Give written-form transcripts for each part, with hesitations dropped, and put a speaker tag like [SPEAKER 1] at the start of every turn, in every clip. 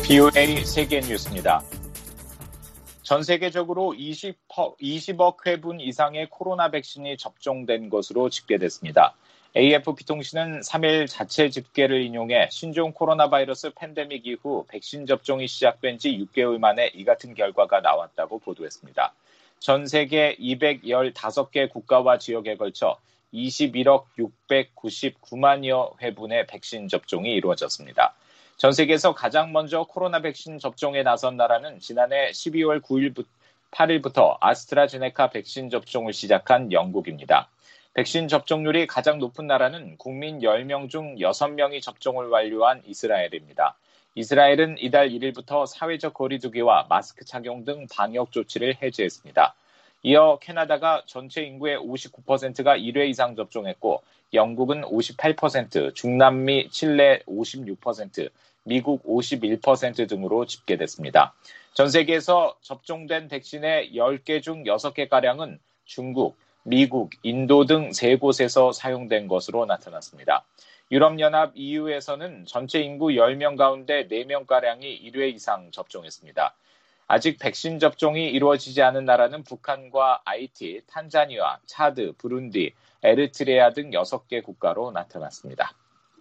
[SPEAKER 1] BOA 세계 뉴스입니다. 전 세계적으로 20억 회분 이상의 코로나 백신이 접종된 것으로 집계됐습니다. AFP 통신은 3일 자체 집계를 인용해 신종 코로나 바이러스 팬데믹 이후 백신 접종이 시작된 지 6개월 만에 이 같은 결과가 나왔다고 보도했습니다. 전 세계 215개 국가와 지역에 걸쳐 21억 699만여 회분의 백신 접종이 이루어졌습니다. 전 세계에서 가장 먼저 코로나 백신 접종에 나선 나라는 지난해 12월 8일부터 아스트라제네카 백신 접종을 시작한 영국입니다. 백신 접종률이 가장 높은 나라는 국민 10명 중 6명이 접종을 완료한 이스라엘입니다. 이스라엘은 이달 1일부터 사회적 거리 두기와 마스크 착용 등 방역 조치를 해제했습니다. 이어 캐나다가 전체 인구의 59%가 1회 이상 접종했고 영국은 58%, 중남미 칠레 56%, 미국 51% 등으로 집계됐습니다. 전 세계에서 접종된 백신의 10개 중 6개가량은 중국, 미국, 인도 등 3곳에서 사용된 것으로 나타났습니다. 유럽연합 EU에서는 전체 인구 10명 가운데 4명가량이 1회 이상 접종했습니다. 아직 백신 접종이 이루어지지 않은 나라는 북한과 하이티, 탄자니아, 차드, 부룬디, 에리트레아 등 6개 국가로 나타났습니다.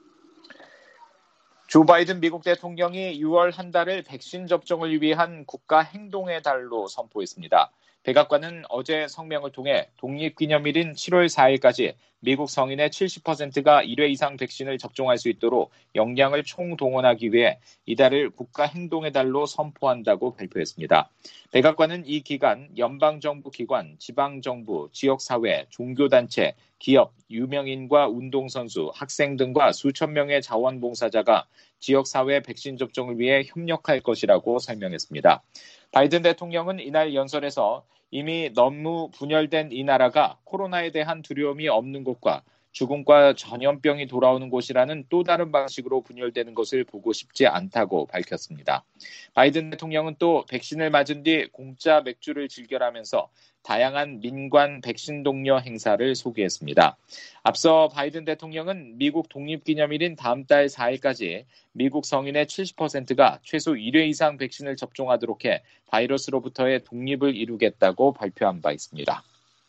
[SPEAKER 1] 조 바이든 미국 대통령이 6월 한 달을 백신 접종을 위한 국가 행동의 달로 선포했습니다. 백악관은 어제 성명을 통해 독립기념일인 7월 4일까지 미국 성인의 70%가 1회 이상 백신을 접종할 수 있도록 역량을 총동원하기 위해 이달을 국가 행동의 달로 선포한다고 발표했습니다. 백악관은 이 기간 연방정부 기관, 지방정부, 지역사회, 종교단체, 기업, 유명인과 운동선수, 학생 등과 수천 명의 자원봉사자가 지역사회 백신 접종을 위해 협력할 것이라고 설명했습니다. 바이든 대통령은 이날 연설에서 이미 너무 분열된 이 나라가 코로나에 대한 두려움이 없는 곳과 죽음과 전염병이 돌아오는 곳이라는 또 다른 방식으로 분열되는 것을 보고 싶지 않다고 밝혔습니다. 바이든 대통령은 또 백신을 맞은 뒤 공짜 맥주를 즐겨라면서 다양한 민관 백신 동료 행사를 소개했습니다. 앞서 바이든 대통령은 미국 독립기념일인 다음 달 4일까지 미국 성인의 70%가 최소 1회 이상 백신을 접종하도록 해 바이러스로부터의 독립을 이루겠다고 발표한 바 있습니다.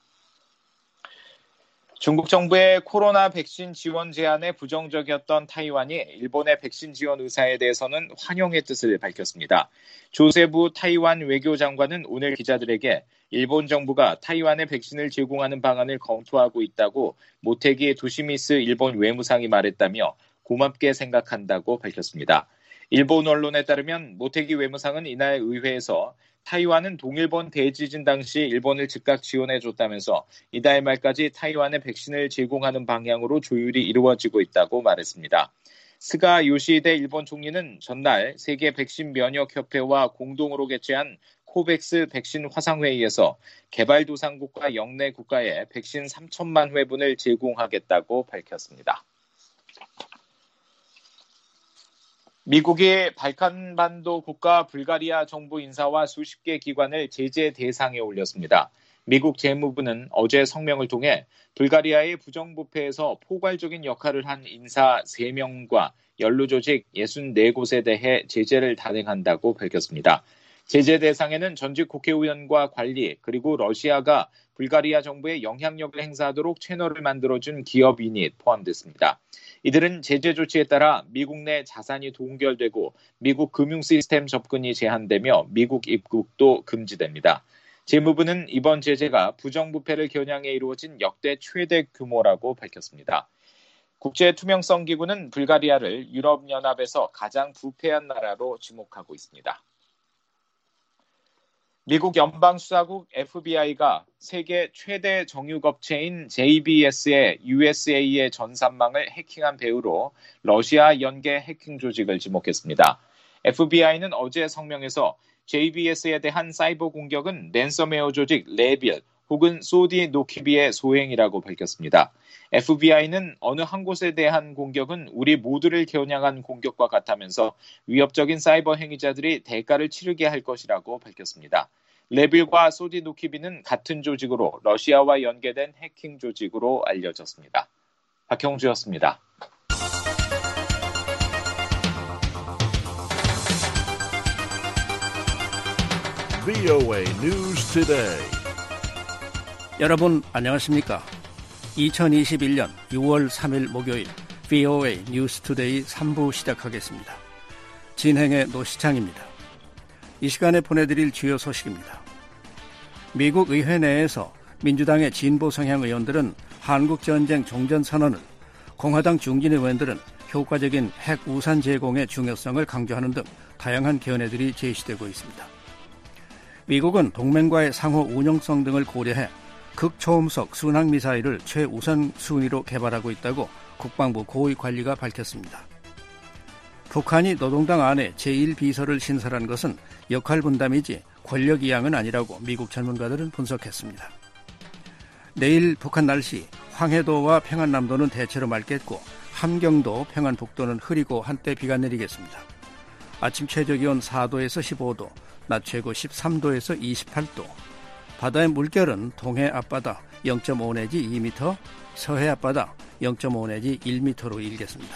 [SPEAKER 1] 중국 정부의 코로나 백신 지원 제안에 부정적이었던 타이완이 일본의 백신 지원 의사에 대해서는 환영의 뜻을 밝혔습니다. 조세부 타이완 외교장관은 오늘 기자들에게 일본 정부가 타이완에 백신을 제공하는 방안을 검토하고 있다고 모테기 도시미스 일본 외무상이 말했다며 고맙게 생각한다고 밝혔습니다. 일본 언론에 따르면 모테기 외무상은 이날 의회에서 타이완은 동일본 대지진 당시 일본을 즉각 지원해줬다면서 이달 말까지 타이완에 백신을 제공하는 방향으로 조율이 이루어지고 있다고 말했습니다. 스가 요시히데 일본 총리는 전날 세계 백신 면역협회와 공동으로 개최한 코백스 백신 화상회의에서 개발도상국과 영내 국가에 백신 3천만 회분을 제공하겠다고 밝혔습니다. 미국이 발칸반도 국가 불가리아 정부 인사와 수십 개 기관을 제재 대상에 올렸습니다. 미국 재무부는 어제 성명을 통해 불가리아의 부정부패에서 포괄적인 역할을 한 인사 3명과 연루조직 64곳에 대해 제재를 단행한다고 밝혔습니다. 제재 대상에는 전직 국회의원과 관리 그리고 러시아가 불가리아 정부에 영향력을 행사하도록 채널을 만들어준 기업인이 포함됐습니다. 이들은 제재 조치에 따라 미국 내 자산이 동결되고 미국 금융 시스템 접근이 제한되며 미국 입국도 금지됩니다. 재무부는 이번 제재가 부정부패를 겨냥해 이루어진 역대 최대 규모라고 밝혔습니다. 국제투명성기구는 불가리아를 유럽연합에서 가장 부패한 나라로 지목하고 있습니다. 미국 연방수사국 FBI가 세계 최대 정유업체인 JBS의 USA의 전산망을 해킹한 배우로 러시아 연계 해킹 조직을 지목했습니다. FBI는 어제 성명에서 JBS에 대한 사이버 공격은 랜섬웨어 조직 레빌 혹은 소디 노키비의 소행이라고 밝혔습니다. FBI는 어느 한 곳에 대한 공격은 우리 모두를 겨냥한 공격과 같다면서 위협적인 사이버 행위자들이 대가를 치르게 할 것이라고 밝혔습니다. 레빌과 소디 노키비는 같은 조직으로 러시아와 연계된 해킹 조직으로 알려졌습니다. 박형주였습니다.
[SPEAKER 2] VOA News Today.
[SPEAKER 3] 여러분 안녕하십니까? 2021년 6월 3일 목요일 VOA News Today 3부 시작하겠습니다. 진행의 노시창입니다. 이 시간에 보내드릴 주요 소식입니다. 미국 의회 내에서 민주당의 진보 성향 의원들은 한국전쟁 종전선언을, 공화당 중진 의원들은 효과적인 핵 우산 제공의 중요성을 강조하는 등 다양한 견해들이 제시되고 있습니다. 미국은 동맹과의 상호 운용성 등을 고려해 극초음속 순항미사일을 최우선 순위로 개발하고 있다고 국방부 고위 관리가 밝혔습니다. 북한이 노동당 안에 제1비서를 신설한 것은 역할 분담이지 권력 이양은 아니라고 미국 전문가들은 분석했습니다. 내일 북한 날씨, 황해도와 평안남도는 대체로 맑겠고 함경도, 평안북도는 흐리고 한때 비가 내리겠습니다. 아침 최저기온 4도에서 15도, 낮 최고 13도에서 28도. 바다의 물결은 동해 앞바다 0.5 내지 2m, 서해 앞바다 0.5 내지 1m로 일겠습니다.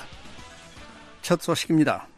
[SPEAKER 3] 첫 소식입니다.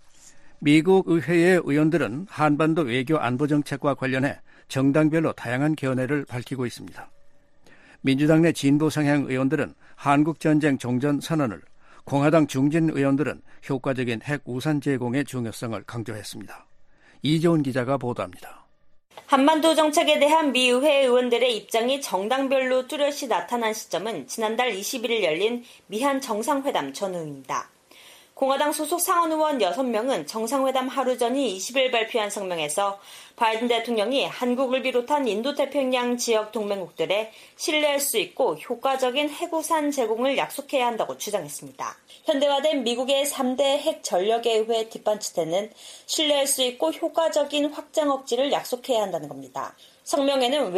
[SPEAKER 3] 미국 의회의 의원들은 한반도 외교 안보 정책과 관련해 정당별로 다양한 견해를 밝히고 있습니다. 민주당 내 진보 성향 의원들은 한국전쟁 종전 선언을, 공화당 중진 의원들은 효과적인 핵 우산 제공의 중요성을 강조했습니다. 이재훈 기자가 보도합니다.
[SPEAKER 4] 한반도 정책에 대한 미 의회 의원들의 입장이 정당별로 뚜렷이 나타난 시점은 지난달 21일 열린 미한 정상회담 전후입니다. 공화당 소속 상원 의원 6명은 정상회담 하루 전인 20일 발표한 성명에서 바이든 대통령이 한국을 비롯한 인도태평양 지역 동맹국들에 신뢰할 수 있고 효과적인 핵우산 제공을 약속해야 한다고 주장했습니다. 현대화된 미국의 3대 핵 전력의회 뒷받침대는 신뢰할 수 있고 효과적인 확장 억지를 약속해야 한다는 겁니다. 성명에는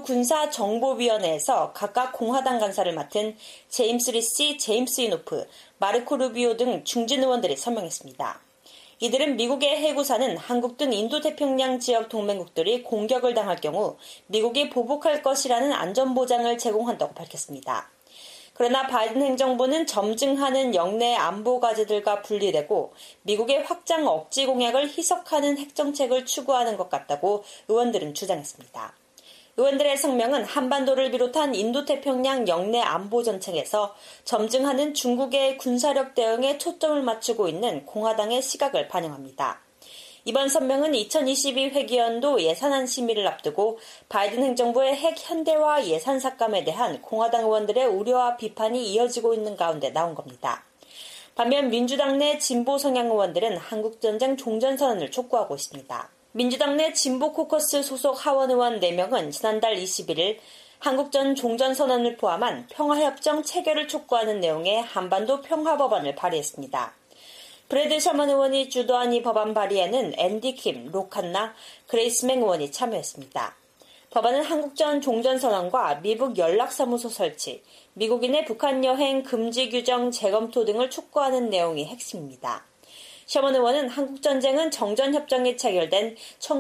[SPEAKER 4] 외교군사정보위원회에서 각각 공화당 간사를 맡은 제임스 리시, 제임스 이노프, 마르코 루비오 등 중진 의원들이 서명했습니다. 이들은 미국의 핵우산은 한국 등 인도태평양 지역 동맹국들이 공격을 당할 경우 미국이 보복할 것이라는 안전보장을 제공한다고 밝혔습니다. 그러나 바이든 행정부는 점증하는 영내 안보 과제들과 분리되고 미국의 확장 억지 공약을 희석하는 핵정책을 추구하는 것 같다고 의원들은 주장했습니다. 의원들의 성명은 한반도를 비롯한 인도태평양 영내 안보 정책에서 점증하는 중국의 군사력 대응에 초점을 맞추고 있는 공화당의 시각을 반영합니다. 이번 성명은 2022 회기연도 예산안 심의를 앞두고 바이든 행정부의 핵 현대화 예산 삭감에 대한 공화당 의원들의 우려와 비판이 이어지고 있는 가운데 나온 겁니다. 반면 민주당 내 진보 성향 의원들은 한국전쟁 종전선언을 촉구하고 있습니다. 민주당 내 진보 코커스 소속 하원 의원 4명은 지난달 21일 한국전 종전선언을 포함한 평화협정 체결을 촉구하는 내용의 한반도 평화법안을 발의했습니다. 브래드 셔먼 의원이 주도한 이 법안 발의에는 앤디 킴, 로칸나, 그레이스 맹 의원이 참여했습니다. 법안은 한국전 종전선언과 미북 연락사무소 설치, 미국인의 북한 여행 금지 규정 재검토 등을 촉구하는 내용이 핵심입니다. 셔먼 의원은 한국전쟁은 정전협정이 체결된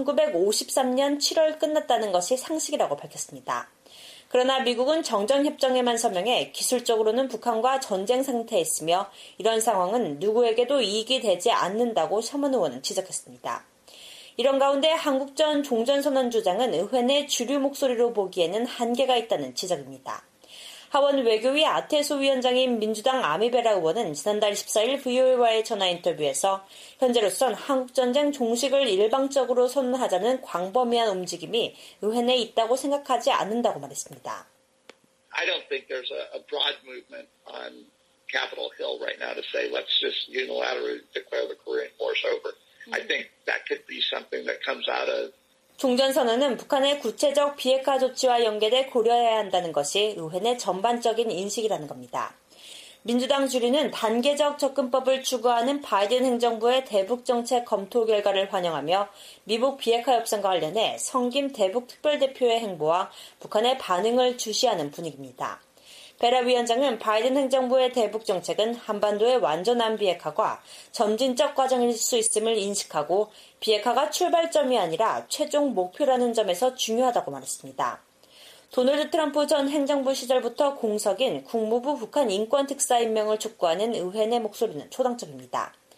[SPEAKER 4] 1953년 7월 끝났다는 것이 상식이라고 밝혔습니다. 그러나 미국은 정전협정에만 서명해 기술적으로는 북한과 전쟁 상태에 있으며 이런 상황은 누구에게도 이익이 되지 않는다고 셔먼 의원은 지적했습니다. 이런 가운데 한국전 종전선언 주장은 의회 내 주류 목소리로 보기에는 한계가 있다는 지적입니다. 하원 외교위 아테소 위원장인 민주당 아미베라 의원은 지난달 14일 VOA와의 전화 인터뷰에서 현재로선 한국전쟁 종식을 일방적으로 선언하자는 광범위한 움직임이 의회 내에 있다고 생각하지 않는다고 말했습니다.
[SPEAKER 5] I don't think there's a broad movement on Capitol Hill right now to say let's just unilaterally declare the Korean War's over. I think that could be something that comes out of
[SPEAKER 4] 종전선언은 북한의 구체적 비핵화 조치와 연계돼 고려해야 한다는 것이 의회 내 전반적인 인식이라는 겁니다. 민주당 주류는 단계적 접근법을 추구하는 바이든 행정부의 대북 정책 검토 결과를 환영하며 미북 비핵화 협상과 관련해 성김 대북 특별대표의 행보와 북한의 반응을 주시하는 분위기입니다. 베라 위원장은 바이든 행정부의 대북 정책은 한반도의 완전한 비핵화가 점진적 과정일 수 있음을 인식하고 비핵화가 출발점이 아니라 최종 목표라는 점에서 중요하다고 말했습니다. 도널드 트럼프 전 행정부 시절부터 공석인 국무부 북한 인권특사 임명을 촉구하는 의회 내 목소리는 초당적입니다.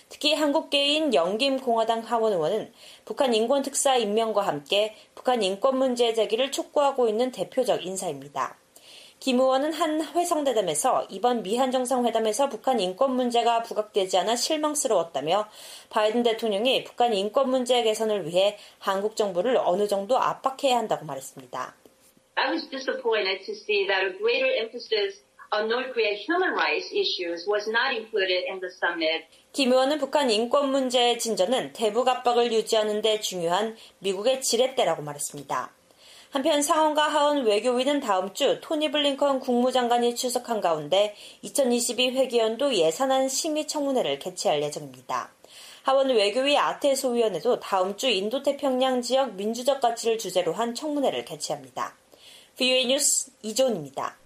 [SPEAKER 4] 특히 한국계인 영김공화당 하원 의원은 북한 인권특사 임명과 함께 북한 인권 문제 제기를 촉구하고 있는 대표적 인사입니다. 김 의원은 한 회성대담에서 이번 미한 정상회담에서 북한 인권 문제가 부각되지 않아 실망스러웠다며 바이든 대통령이 북한 인권 문제 개선을 위해 한국 정부를 어느 정도 압박해야 한다고 말했습니다.
[SPEAKER 6] I was disappointed to see that a greater emphasis on North Korea's human rights issues was not included in the summit.
[SPEAKER 4] 김 의원은 북한 인권 문제의 진전은 대북 압박을 유지하는 데 중요한 미국의 지렛대라고 말했습니다. 한편 상원과 하원 외교위는 다음 주 토니 블링컨 국무장관이 출석한 가운데 2022 회기연도 예산안 심의 청문회를 개최할 예정입니다. 하원 외교위 아테소 위원회도 다음 주 인도태평양 지역 민주적 가치를 주제로 한 청문회를 개최합니다. VOA 뉴스 이조은입니다.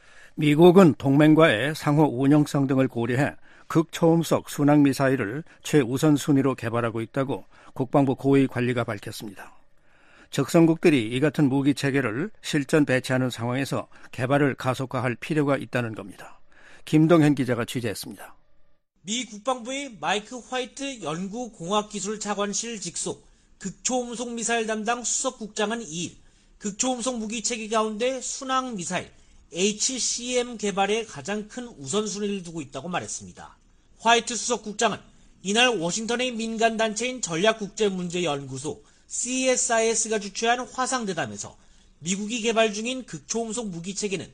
[SPEAKER 3] 미국은 동맹과의 상호 운용성 등을 고려해 극초음속 순항미사일을 최우선 순위로 개발하고 있다고 국방부 고위 관리가 밝혔습니다. 적성국들이 이 같은 무기 체계를 실전 배치하는 상황에서 개발을 가속화할 필요가 있다는 겁니다. 김동현 기자가 취재했습니다.
[SPEAKER 7] 미 국방부의 마이크 화이트 연구공학기술차관실 직속 극초음속 미사일 담당 수석국장은 2일 극초음속 무기 체계 가운데 순항미사일 HCM 개발에 가장 큰 우선순위를 두고 있다고 말했습니다. 화이트 수석국장은 이날 워싱턴의 민간단체인 전략국제문제연구소 CSIS가 주최한 화상대담에서 미국이 개발 중인 극초음속 무기체계는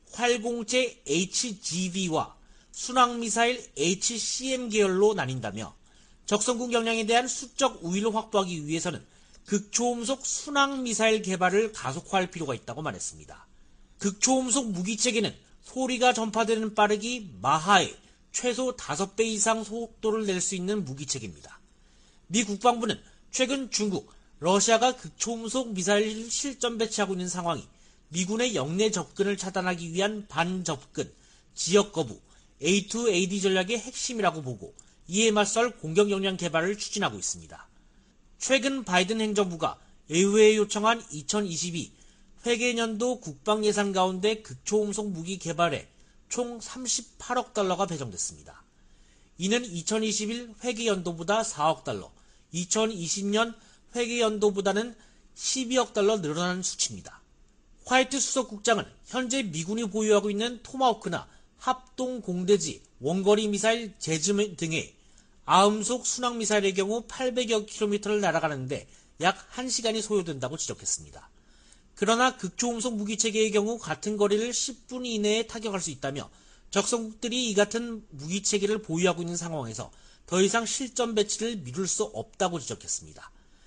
[SPEAKER 7] 활공체 HGV와 순항미사일 HCM 계열로 나뉜다며 적성국 역량에 대한 수적 우위를 확보하기 위해서는 극초음속 순항미사일 개발을 가속화할 필요가 있다고 말했습니다. 극초음속 무기체계는 소리가 전파되는 빠르기 마하의 최소 5배 이상 속도를 낼 수 있는 무기체계입니다. 미 국방부는 최근 중국, 러시아가 극초음속 미사일 실전 배치하고 있는 상황이 미군의 영내 접근을 차단하기 위한 반접근, 지역 거부, A2AD 전략의 핵심이라고 보고 이에 맞설 공격 역량 개발을 추진하고 있습니다. 최근 바이든 행정부가 의회에 요청한 2022 회계년도 국방 예산 가운데 극초음속 무기 개발에 총 38억 달러가 배정됐습니다. 이는 2021 회계연도보다 4억 달러, 2020년 회계연도보다는 12억 달러 늘어난 수치입니다. 화이트 수석국장은 현재 미군이 보유하고 있는 토마호크나 합동 공대지 원거리 미사일 제즈 등의 아음속 순항미사일의 경우 800여 킬로미터를 날아가는데 약 1시간이 소요된다고 지적했습니다. 그러나 극초음속 무기체계의 경우 같은 거리를 10분 이내에 타격할 수 있다며 적성국들이 이 같은 무기체계를 보유하고 있는 상황에서 더 이상 실전 배치를 미룰 수 없다고 지적했습니다.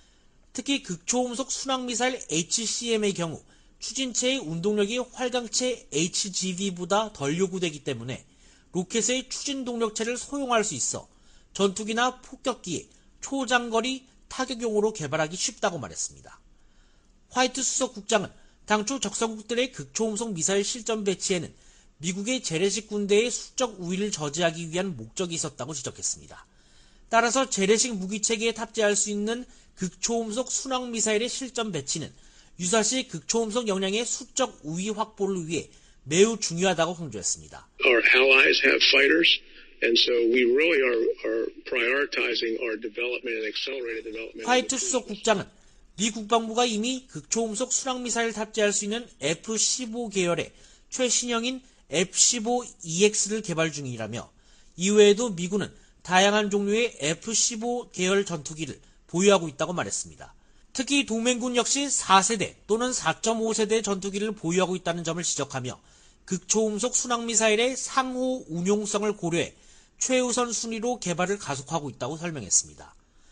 [SPEAKER 7] 특히 극초음속 순항미사일 HCM의 경우 추진체의 운동력이 활강체 HGV보다 덜 요구되기 때문에 로켓의 추진 동력체를 소용할 수 있어 전투기나 폭격기에 초장거리 타격용으로 개발하기 쉽다고 말했습니다. 화이트 수석국장은 당초 적성국들의 극초음속 미사일 실전 배치에는 미국의 재래식 군대의 수적 우위를 저지하기 위한 목적이 있었다고 지적했습니다. 따라서 재래식 무기체계에 탑재할 수 있는 극초음속 순항미사일의 실전 배치는 유사시 극초음속 역량의 수적 우위 확보를 위해 매우 중요하다고 강조했습니다.
[SPEAKER 8] Our allies have fighters, and so we really are prioritizing our development and accelerated development.
[SPEAKER 7] 화이트 수석국장은 미 국방부가 이미 극초음속 순항미사일 탑재할 수 있는 F-15 계열의 최신형인 F-15EX를 개발 중이라며 이외에도 미군은 다양한 종류의 F-15 계열 전투기를 보유하고 있다고 말했습니다. 특히 동맹군 역시 4세대 또는 4.5세대 전투기를 보유하고 있다는 점을 지적하며 극초음속 순항미사일의 상호 운용성을 고려해 최우선 순위로 개발을 가속하고 있다고 설명했습니다.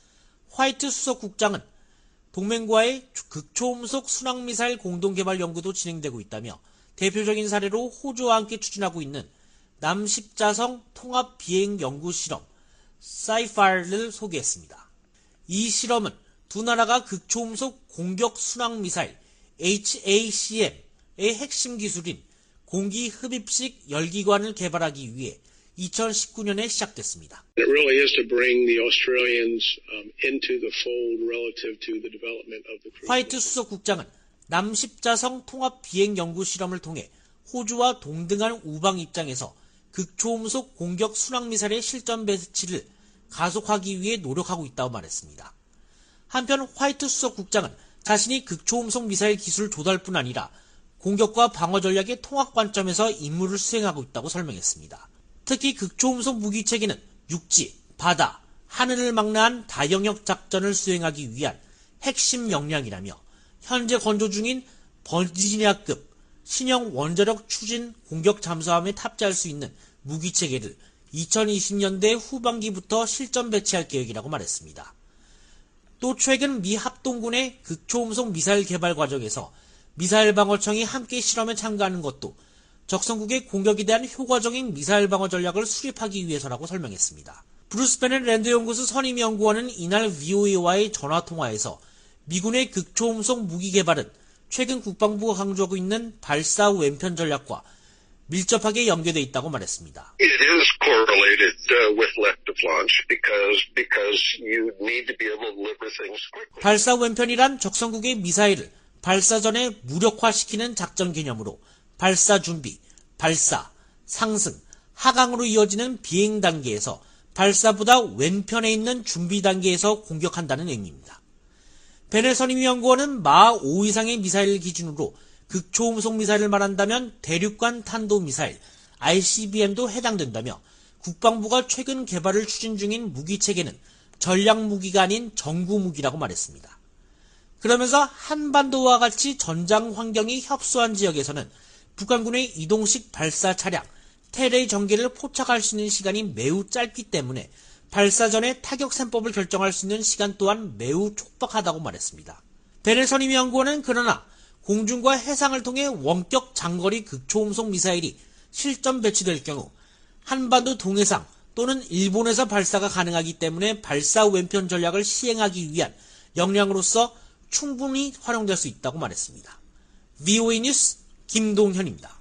[SPEAKER 7] 화이트 수석국장은 동맹과의 극초음속 순항미사일 공동개발 연구도 진행되고 있다며 대표적인 사례로 호주와 함께 추진하고 있는 남십자성 통합비행연구실험 사이파를 소개했습니다. 이 실험은 두 나라가 극초음속 공격 순항미사일 HACM의 핵심 기술인 공기흡입식 열기관을 개발하기 위해 2019년에 시작됐습니다.
[SPEAKER 8] It really is to bring the Australians into the fold relative to the development of the cruise.
[SPEAKER 7] 화이트 수석국장은 남십자성 통합비행연구실험을 통해 호주와 동등한 우방 입장에서 극초음속 공격 순항미사일의 실전 배치를 가속하기 위해 노력하고 있다고 말했습니다. 한편 화이트 수석국장은 자신이 극초음속 미사일 기술 조달뿐 아니라 공격과 방어 전략의 통합 관점에서 임무를 수행하고 있다고 설명했습니다. 특히 극초음속 무기 체계는 육지, 바다, 하늘을 망라한 다영역 작전을 수행하기 위한 핵심 역량이라며 현재 건조 중인 버지니아급 신형 원자력 추진 공격 잠수함에 탑재할 수 있는 무기 체계를 2020년대 후반기부터 실전 배치할 계획이라고 말했습니다. 또 최근 미 합동군의 극초음속 미사일 개발 과정에서 미사일 방어청이 함께 실험에 참가하는 것도 적성국의 공격에 대한 효과적인 미사일 방어 전략을 수립하기 위해서라고 설명했습니다. 브루스 베넷 랜드 연구소 선임 연구원은 이날 VOA와의 전화통화에서 미군의 극초음속 무기 개발은 최근 국방부가 강조하고 있는 발사 왼편 전략과 밀접하게 연계되어 있다고 말했습니다.
[SPEAKER 8] It is correlated with left of launch because you need to be able to deliver things quickly.
[SPEAKER 7] 발사 왼편이란 적성국의 미사일을 발사 전에 무력화시키는 작전 개념으로 발사 준비, 발사, 상승, 하강으로 이어지는 비행 단계에서 발사보다 왼편에 있는 준비 단계에서 공격한다는 의미입니다. 베넷 선임연구원은 마 5 이상의 미사일 기준으로 극초음속 미사일을 말한다면 대륙간 탄도미사일, ICBM도 해당된다며 국방부가 최근 개발을 추진 중인 무기체계는 전략무기가 아닌 정구무기라고 말했습니다. 그러면서 한반도와 같이 전장 환경이 협소한 지역에서는 북한군의 이동식 발사 차량, 테레 전개를 포착할 수 있는 시간이 매우 짧기 때문에 발사 전에 타격 셈법을 결정할 수 있는 시간 또한 매우 촉박하다고 말했습니다. 베넷 선임연구원은 그러나 공중과 해상을 통해 원격 장거리 극초음속 미사일이 실전 배치될 경우 한반도 동해상 또는 일본에서 발사가 가능하기 때문에 발사 왼편 전략을 시행하기 위한 역량으로서 충분히 활용될 수 있다고 말했습니다. VOA 뉴스 김동현입니다.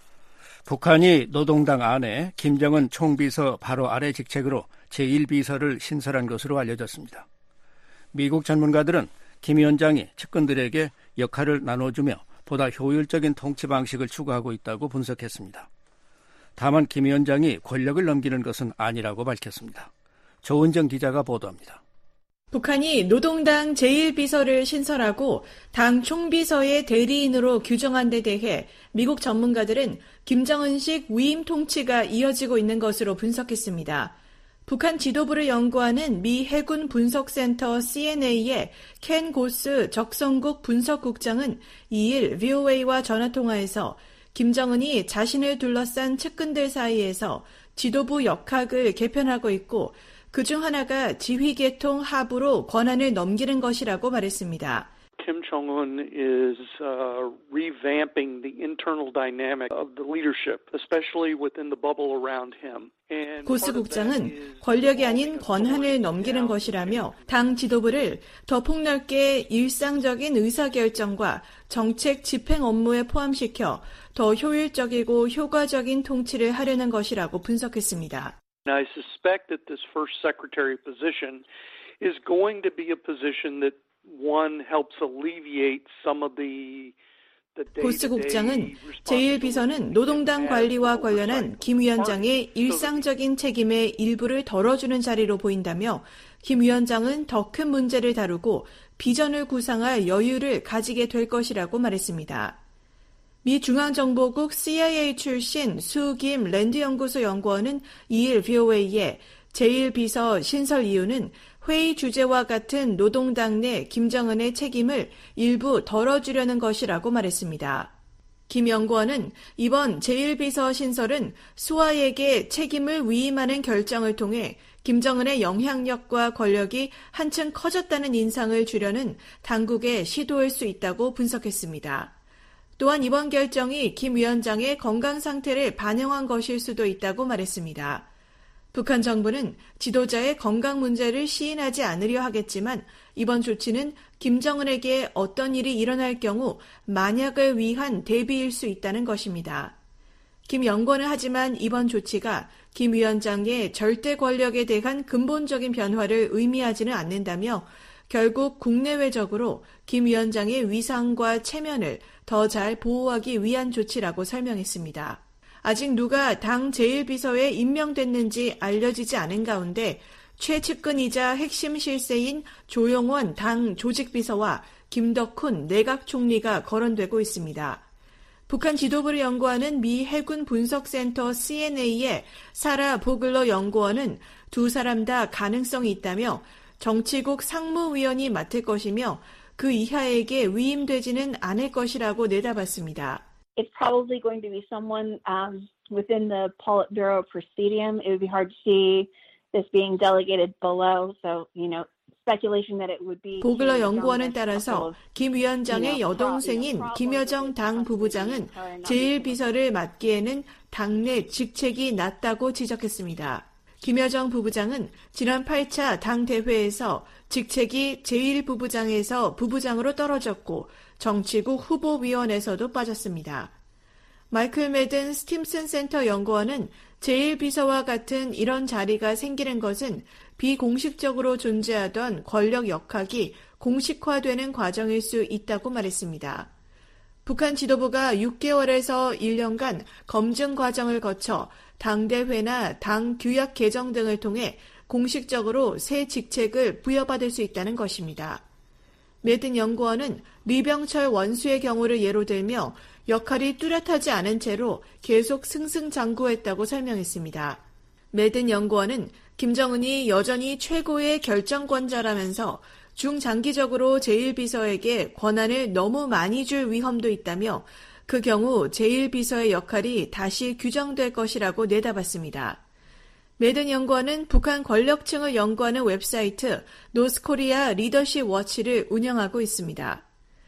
[SPEAKER 3] 북한이 노동당 안에 김정은 총비서 바로 아래 직책으로 제1비서를 신설한 것으로 알려졌습니다. 미국 전문가들은 김 위원장이 측근들에게 역할을 나눠주며 보다 효율적인 통치 방식을 추구하고 있다고 분석했습니다. 다만 김 위원장이 권력을 넘기는 것은 아니라고 밝혔습니다. 조은정 기자가 보도합니다.
[SPEAKER 9] 북한이 노동당 제1비서를 신설하고 당 총비서의 대리인으로 규정한 데 대해 미국 전문가들은 김정은식 위임 통치가 이어지고 있는 것으로 분석했습니다. 북한 지도부를 연구하는 미 해군 분석센터 CNA의 켄 고스 적성국 분석국장은 2일 VOA와 전화통화에서 김정은이 자신을 둘러싼 측근들 사이에서 지도부 역학을 개편하고 있고 그중 하나가 지휘계통 하부로 권한을 넘기는 것이라고 말했습니다.
[SPEAKER 10] Kim Jong-un is revamping the internal dynamic of the leadership, especially within the bubble around him.
[SPEAKER 9] 고스 국장은 권력이 아닌 권한을 넘기는 것이라며 당 지도부를 더 폭넓게 일상적인 의사결정과 정책 집행 업무에 포함시켜 더 효율적이고 효과적인 통치를 하려는 것이라고 분석했습니다.
[SPEAKER 10] I suspect that this first secretary position is going to be a position that one helps alleviate some of the
[SPEAKER 9] 고스 국장은 제1비서는 노동당 관리와 관련한 김 위원장의 일상적인 책임의 일부를 덜어주는 자리로 보인다며 김 위원장은 더 큰 문제를 다루고 비전을 구상할 여유를 가지게 될 것이라고 말했습니다. 미 중앙정보국 CIA 출신 수김 랜드연구소 연구원은 2일 VOA에 제1비서 신설 이유는 회의 주제와 같은 노동당 내 김정은의 책임을 일부 덜어주려는 것이라고 말했습니다. 김 연구원은 이번 제1비서 신설은 수하에게 책임을 위임하는 결정을 통해 김정은의 영향력과 권력이 한층 커졌다는 인상을 주려는 당국의 시도일 수 있다고 분석했습니다. 또한 이번 결정이 김 위원장의 건강 상태를 반영한 것일 수도 있다고 말했습니다. 북한 정부는 지도자의 건강 문제를 시인하지 않으려 하겠지만 이번 조치는 김정은에게 어떤 일이 일어날 경우 만약을 위한 대비일 수 있다는 것입니다. 김 연구원은 하지만 이번 조치가 김 위원장의 절대 권력에 대한 근본적인 변화를 의미하지는 않는다며 결국 국내외적으로 김 위원장의 위상과 체면을 더 잘 보호하기 위한 조치라고 설명했습니다. 아직 누가 당 제1비서에 임명됐는지 알려지지 않은 가운데 최측근이자 핵심 실세인 조용원 당 조직비서와 김덕훈 내각 총리가 거론되고 있습니다. 북한 지도부를 연구하는 미 해군 분석센터 CNA의 사라 보글러 연구원은 두 사람 다 가능성이 있다며 정치국 상무위원이 맡을 것이며 그 이하에게 위임되지는 않을 것이라고 내다봤습니다.
[SPEAKER 11] It's probably going to be someone within the Politburo Presidium. It would be hard to see this being delegated below. So, speculation that it would be.
[SPEAKER 9] 보글러 연구원은 따라서 김 위원장의 여동생인 김여정 당 부부장은 제1비서를 맡기에는 당내 직책이 낮다고 지적했습니다. 김여정 부부장은 지난 8차 당 대회에서 직책이 제1부부장에서 부부장으로 떨어졌고 정치국 후보위원회에서도 빠졌습니다. 마이클 매든 스팀슨 센터 연구원은 제1비서와 같은 이런 자리가 생기는 것은 비공식적으로 존재하던 권력 역학이 공식화되는 과정일 수 있다고 말했습니다. 북한 지도부가 6개월에서 1년간 검증 과정을 거쳐 당대회나 당 규약 개정 등을 통해 공식적으로 새 직책을 부여받을 수 있다는 것입니다. 매든 연구원은 리병철 원수의 경우를 예로 들며 역할이 뚜렷하지 않은 채로 계속 승승장구했다고 설명했습니다. 매든 연구원은 김정은이 여전히 최고의 결정권자라면서 중장기적으로 제1비서에게 권한을 너무 많이 줄 위험도 있다며 그 경우 제1비서의 역할이 다시 규정될 것이라고 내다봤습니다. 매든 연구원은 북한 권력층을 연구하는 웹사이트 노스코리아 리더십 워치를 운영하고 있습니다.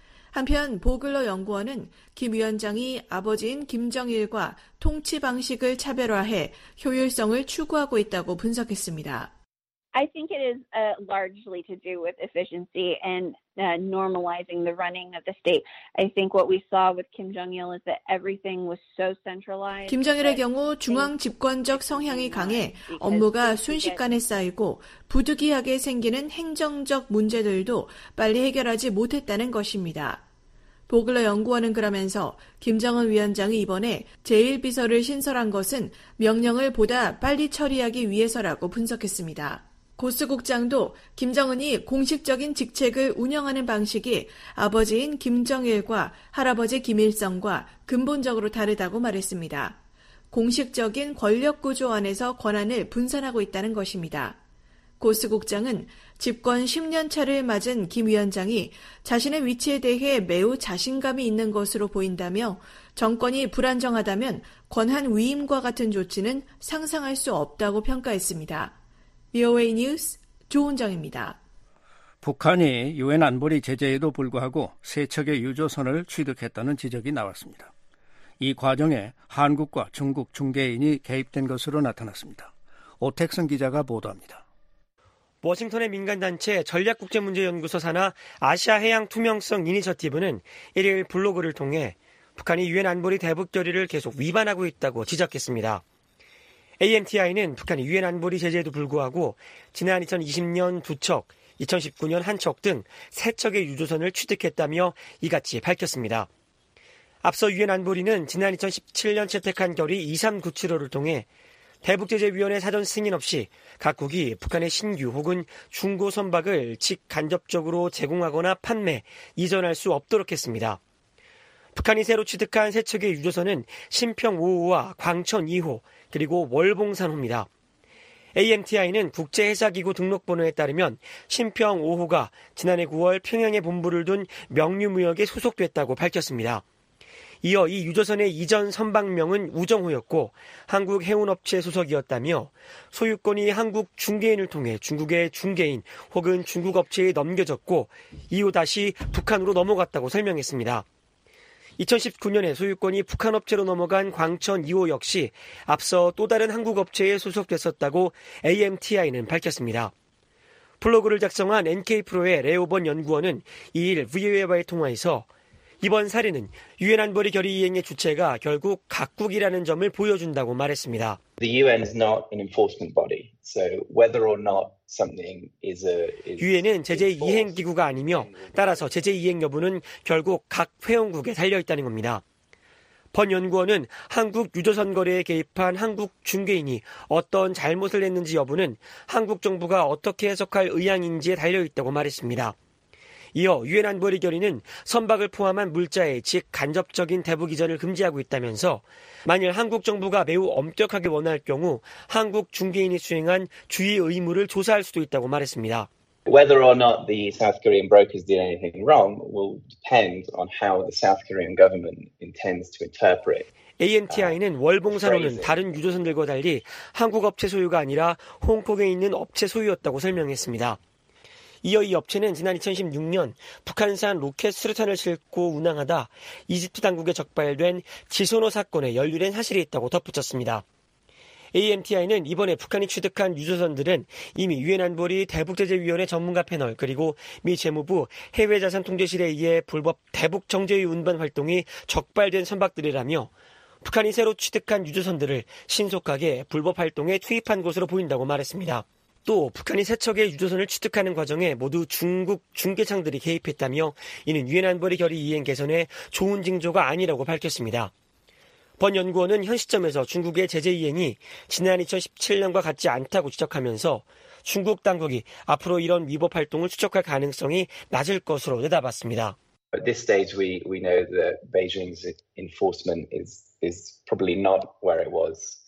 [SPEAKER 9] 한편 보글러 연구원은 김 위원장이 아버지인 김정일과 통치 방식을 차별화해 효율성을 추구하고 있다고 분석했습니다.
[SPEAKER 11] I think it is largely to do with efficiency and normalizing the running of the state. I think what we saw with Kim Jong-il is that everything was so centralized.
[SPEAKER 9] 김정일의 경우 중앙 집권적 성향이 강해 업무가 순식간에 쌓이고 부득이하게 생기는 행정적 문제들도 빨리 해결하지 못했다는 것입니다. 보글러 연구원은 그러면서 김정은 위원장이 이번에 제1비서를 신설한 것은 명령을 보다 빨리 처리하기 위해서라고 분석했습니다. 고스 국장도 김정은이 공식적인 직책을 운영하는 방식이 아버지인 김정일과 할아버지 김일성과 근본적으로 다르다고 말했습니다. 공식적인 권력 구조 안에서 권한을 분산하고 있다는 것입니다. 고스 국장은 집권 10년 차를 맞은 김 위원장이 자신의 위치에 대해 매우 자신감이 있는 것으로 보인다며 정권이 불안정하다면 권한 위임과 같은 조치는 상상할 수 없다고 평가했습니다. VOA 뉴스 조은정입니다.
[SPEAKER 3] 북한이 유엔 안보리 제재에도 불구하고 세 척의 유조선을 취득했다는 지적이 나왔습니다. 이 과정에 한국과 중국 중개인이 개입된 것으로 나타났습니다. 오택선 기자가 보도합니다.
[SPEAKER 12] 워싱턴의 민간단체 전략국제문제연구소 산하 아시아해양투명성 이니셔티브는 1일 블로그를 통해 북한이 유엔 안보리 대북 결의를 계속 위반하고 있다고 지적했습니다. AMTI는 북한이 유엔 안보리 제재에도 불구하고 지난 2020년 2척, 2019년 1척 등 3척의 유조선을 취득했다며 이같이 밝혔습니다. 앞서 유엔 안보리는 지난 2017년 채택한 결의 2397호를 통해 대북제재위원회 사전 승인 없이 각국이 북한의 신규 혹은 중고 선박을 직간접적으로 제공하거나 판매, 이전할 수 없도록 했습니다. 북한이 새로 취득한 세 척의 유조선은 신평 5호와 광천 2호, 그리고 월봉산호입니다. AMTI는 국제해사기구 등록번호에 따르면 신평 5호가 지난해 9월 평양에 본부를 둔 명류무역에 소속됐다고 밝혔습니다. 이어 이 유조선의 이전 선박명은 우정호였고 한국 해운업체 소속이었다며 소유권이 한국 중개인을 통해 중국의 중개인 혹은 중국 업체에 넘겨졌고 이후 다시 북한으로 넘어갔다고 설명했습니다. 2019년에 소유권이 북한 업체로 넘어간 광천 2호 역시 앞서 또 다른 한국 업체에 소속됐었다고 AMTI는 밝혔습니다. 블로그를 작성한 NK프로의 레오번 연구원은 2일 VOA와의 통화에서 이번 사례는 유엔 안보리 결의 이행의 주체가 결국 각국이라는 점을 보여준다고 말했습니다.
[SPEAKER 13] The UN is not an enforcement body, so whether or not something is
[SPEAKER 12] 유엔은 제재 이행 기구가 아니며 따라서 제재 이행 여부는 결국 각 회원국에 달려 있다는 겁니다. 번 연구원은 한국 유조선 거래에 개입한 한국 중개인이 어떤 잘못을 했는지 여부는 한국 정부가 어떻게 해석할 의향인지에 달려있다고 말했습니다. 이어 유엔 안보리 결의는 선박을 포함한 물자의 즉 간접적인 대북 이전을 금지하고 있다면서 만일 한국 정부가 매우 엄격하게 원할 경우 한국 중개인이 수행한 주의 의무를 조사할 수도 있다고 말했습니다.
[SPEAKER 13] Whether or not the South Korean brokers did anything wrong will depend on how the South Korean government intends to interpret.
[SPEAKER 12] AMTI는 월봉사로는 다른 유조선들과 달리 한국 업체 소유가 아니라 홍콩에 있는 업체 소유였다고 설명했습니다. 이어 이 업체는 지난 2016년 북한산 로켓 수류탄을 싣고 운항하다 이집트 당국에 적발된 지소노 사건에 연루된 사실이 있다고 덧붙였습니다. AMTI는 이번에 북한이 취득한 유조선들은 이미 유엔 안보리 대북제재위원회 전문가 패널 그리고 미 재무부 해외자산통제실에 의해 불법 대북 정제위 운반 활동이 적발된 선박들이라며 북한이 새로 취득한 유조선들을 신속하게 불법 활동에 투입한 것으로 보인다고 말했습니다. 또 북한이 세 척의 유조선을 취득하는 과정에 모두 중국 중개창들이 개입했다며 이는 유엔 안보리 결의 이행 개선에 좋은 징조가 아니라고 밝혔습니다. 번 연구원은 현 시점에서 중국의 제재 이행이 지난 2017년과 같지 않다고 지적하면서 중국 당국이 앞으로 이런 위법 활동을 추적할 가능성이 낮을 것으로 내다봤습니다.
[SPEAKER 13] At this stage, we know that Beijing's enforcement is probably not where it was.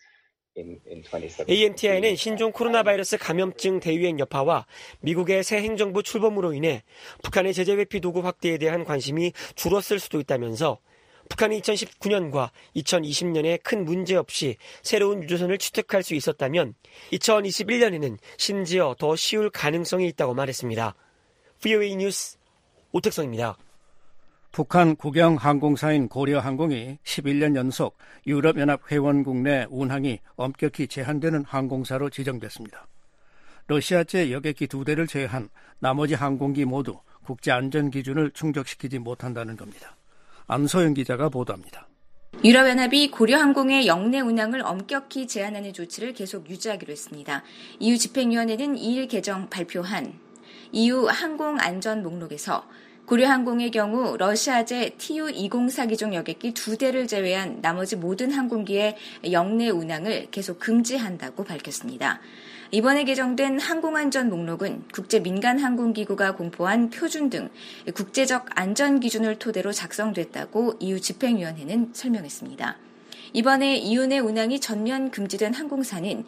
[SPEAKER 12] AMTI는 신종 코로나 바이러스 감염증 대유행 여파와 미국의 새 행정부 출범으로 인해 북한의 제재 회피 도구 확대에 대한 관심이 줄었을 수도 있다면서 북한이 2019년과 2020년에 큰 문제 없이 새로운 유조선을 취득할 수 있었다면 2021년에는 심지어 더 쉬울 가능성이 있다고 말했습니다. VOA 뉴스 오택성입니다.
[SPEAKER 3] 북한 국영 항공사인 고려항공이 11년 연속 유럽연합 회원국 내 운항이 엄격히 제한되는 항공사로 지정됐습니다. 러시아제 여객기 2대를 제외한 나머지 항공기 모두 국제안전기준을 충족시키지 못한다는 겁니다. 안소영 기자가 보도합니다.
[SPEAKER 14] 유럽연합이 고려항공의 역내 운항을 엄격히 제한하는 조치를 계속 유지하기로 했습니다. EU 집행위원회는 2일 개정 발표한 EU 항공안전 목록에서 고려항공의 경우 러시아제 Tu-204기종 여객기 2대를 제외한 나머지 모든 항공기의 역내 운항을 계속 금지한다고 밝혔습니다. 이번에 개정된 항공안전 목록은 국제민간항공기구가 공포한 표준 등 국제적 안전기준을 토대로 작성됐다고 EU 집행위원회는 설명했습니다. 이번에 EU 내 운항이 전면 금지된 항공사는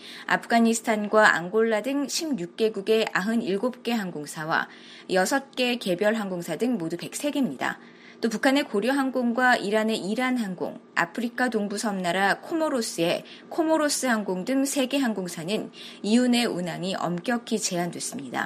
[SPEAKER 14] 아프가니스탄과 앙골라 등 16개국의 97개 항공사와 6개 개별 항공사 등 모두 103개입니다. 또 북한의 고려항공과 이란의 이란항공, 아프리카 동부 섬나라 코모로스의 코모로스 항공 등 3개 항공사는 EU 내 운항이 엄격히 제한됐습니다.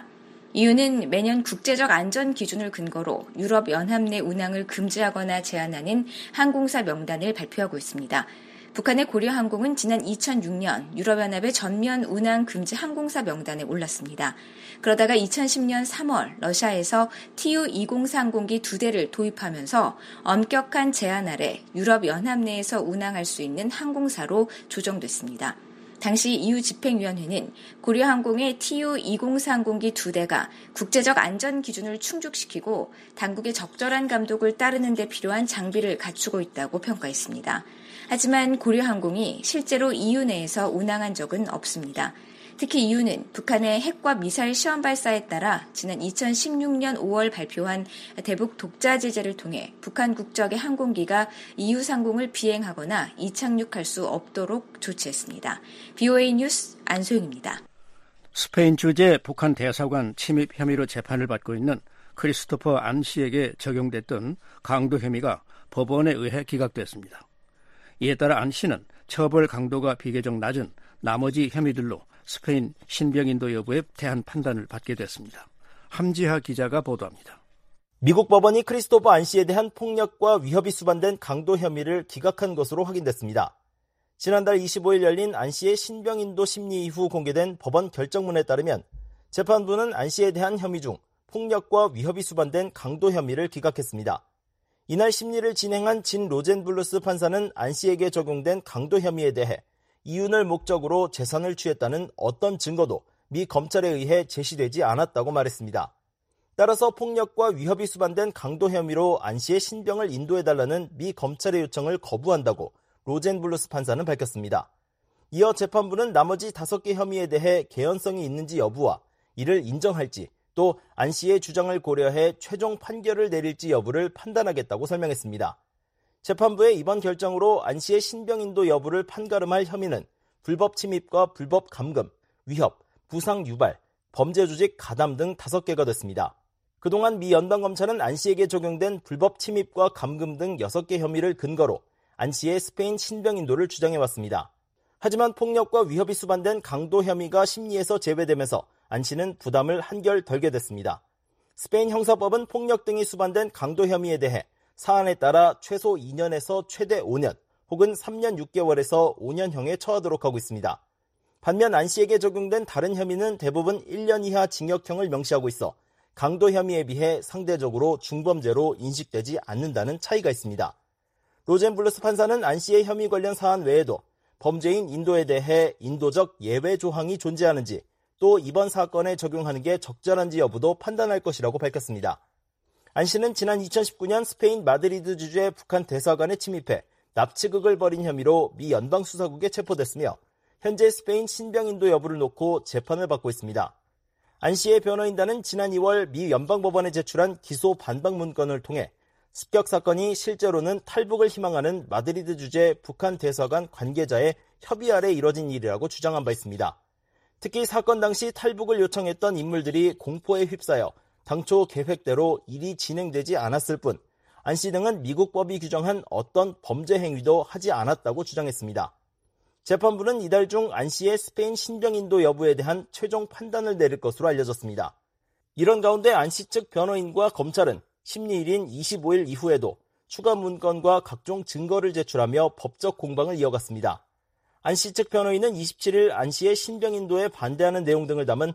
[SPEAKER 14] EU는 매년 국제적 안전 기준을 근거로 유럽연합 내 운항을 금지하거나 제한하는 항공사 명단을 발표하고 있습니다. 북한의 고려항공은 지난 2006년 유럽연합의 전면 운항 금지 항공사 명단에 올랐습니다. 그러다가 2010년 3월 러시아에서 Tu-204 항공기 2대를 도입하면서 엄격한 제한 아래 유럽연합 내에서 운항할 수 있는 항공사로 조정됐습니다. 당시 EU 집행위원회는 고려항공의 Tu-204 항공기 2대가 국제적 안전 기준을 충족시키고 당국의 적절한 감독을 따르는 데 필요한 장비를 갖추고 있다고 평가했습니다. 하지만 고려항공이 실제로 EU 내에서 운항한 적은 없습니다. 특히 EU는 북한의 핵과 미사일 시험 발사에 따라 지난 2016년 5월 발표한 대북 독자 제재를 통해 북한 국적의 항공기가 EU 상공을 비행하거나 이착륙할 수 없도록 조치했습니다. VOA 뉴스 안소영입니다.
[SPEAKER 3] 스페인 주재 북한 대사관 침입 혐의로 재판을 받고 있는 크리스토퍼 안 씨에게 적용됐던 강도 혐의가 법원에 의해 기각됐습니다. 이에 따라 안 씨는 처벌 강도가 비교적 낮은 나머지 혐의들로 스페인 신병인도 여부에 대한 판단을 받게 됐습니다. 함지하 기자가 보도합니다.
[SPEAKER 15] 미국 법원이 크리스토퍼 안 씨에 대한 폭력과 위협이 수반된 강도 혐의를 기각한 것으로 확인됐습니다. 지난달 25일 열린 안 씨의 신병인도 심리 이후 공개된 법원 결정문에 따르면 재판부는 안 씨에 대한 혐의 중 폭력과 위협이 수반된 강도 혐의를 기각했습니다. 이날 심리를 진행한 진 로젠블루스 판사는 안 씨에게 적용된 강도 혐의에 대해 이윤을 목적으로 재산을 취했다는 어떤 증거도 미 검찰에 의해 제시되지 않았다고 말했습니다. 따라서 폭력과 위협이 수반된 강도 혐의로 안 씨의 신병을 인도해달라는 미 검찰의 요청을 거부한다고 로젠블루스 판사는 밝혔습니다. 이어 재판부는 나머지 5개 혐의에 대해 개연성이 있는지 여부와 이를 인정할지 또 안 씨의 주장을 고려해 최종 판결을 내릴지 여부를 판단하겠다고 설명했습니다. 재판부의 이번 결정으로 안 씨의 신병 인도 여부를 판가름할 혐의는 불법 침입과 불법 감금, 위협, 부상 유발, 범죄 조직 가담 등 5개가 됐습니다. 그동안 미 연방검찰은 안 씨에게 적용된 불법 침입과 감금 등 6개 혐의를 근거로 안 씨의 스페인 신병 인도를 주장해왔습니다. 하지만 폭력과 위협이 수반된 강도 혐의가 심리에서 제외되면서 안 씨는 부담을 한결 덜게 됐습니다. 스페인 형사법은 폭력 등이 수반된 강도 혐의에 대해 사안에 따라 최소 2년에서 최대 5년 혹은 3년 6개월에서 5년형에 처하도록 하고 있습니다. 반면 안 씨에게 적용된 다른 혐의는 대부분 1년 이하 징역형을 명시하고 있어 강도 혐의에 비해 상대적으로 중범죄로 인식되지 않는다는 차이가 있습니다. 로젠블루스 판사는 안 씨의 혐의 관련 사안 외에도 범죄인 인도에 대해 인도적 예외 조항이 존재하는지 또 이번 사건에 적용하는 게 적절한지 여부도 판단할 것이라고 밝혔습니다. 안 씨는 지난 2019년 스페인 마드리드 주재 북한 대사관에 침입해 납치극을 벌인 혐의로 미 연방수사국에 체포됐으며 현재 스페인 신병 인도 여부를 놓고 재판을 받고 있습니다. 안 씨의 변호인단은 지난 2월 미 연방법원에 제출한 기소 반박 문건을 통해 습격 사건이 실제로는 탈북을 희망하는 마드리드 주재 북한 대사관 관계자의 협의 아래 이뤄진 일이라고 주장한 바 있습니다. 특히 사건 당시 탈북을 요청했던 인물들이 공포에 휩싸여 당초 계획대로 일이 진행되지 않았을 뿐 안 씨 등은 미국 법이 규정한 어떤 범죄 행위도 하지 않았다고 주장했습니다. 재판부는 이달 중 안 씨의 스페인 신병 인도 여부에 대한 최종 판단을 내릴 것으로 알려졌습니다. 이런 가운데 안 씨 측 변호인과 검찰은 심리일인 25일 이후에도 추가 문건과 각종 증거를 제출하며 법적 공방을 이어갔습니다. 안 씨 측 변호인은 27일 안 씨의 신병 인도에 반대하는 내용 등을 담은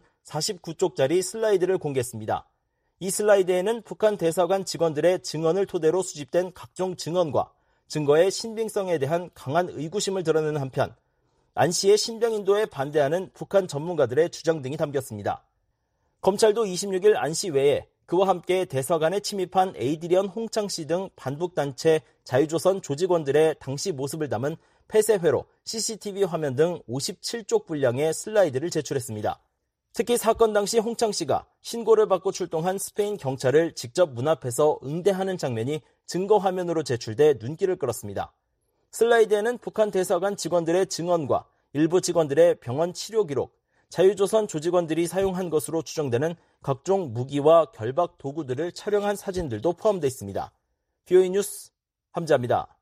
[SPEAKER 15] 49쪽짜리 슬라이드를 공개했습니다. 이 슬라이드에는 북한 대사관 직원들의 증언을 토대로 수집된 각종 증언과 증거의 신빙성에 대한 강한 의구심을 드러내는 한편 안 씨의 신병 인도에 반대하는 북한 전문가들의 주장 등이 담겼습니다. 검찰도 26일 안 씨 외에 그와 함께 대사관에 침입한 에이드리언 홍창 씨 등 반북단체 자유조선 조직원들의 당시 모습을 담은 폐쇄회로 CCTV 화면 등 57쪽 분량의 슬라이드를 제출했습니다. 특히 사건 당시 홍창 씨가 신고를 받고 출동한 스페인 경찰을 직접 문 앞에서 응대하는 장면이 증거 화면으로 제출돼 눈길을 끌었습니다. 슬라이드에는 북한 대사관 직원들의 증언과 일부 직원들의 병원 치료 기록, 자유조선 조직원들이 사용한 것으로 추정되는 각종 무기와 결박 도구들을 촬영한 사진들도 포함되어 있습니다. VOA 뉴스 함자입니다.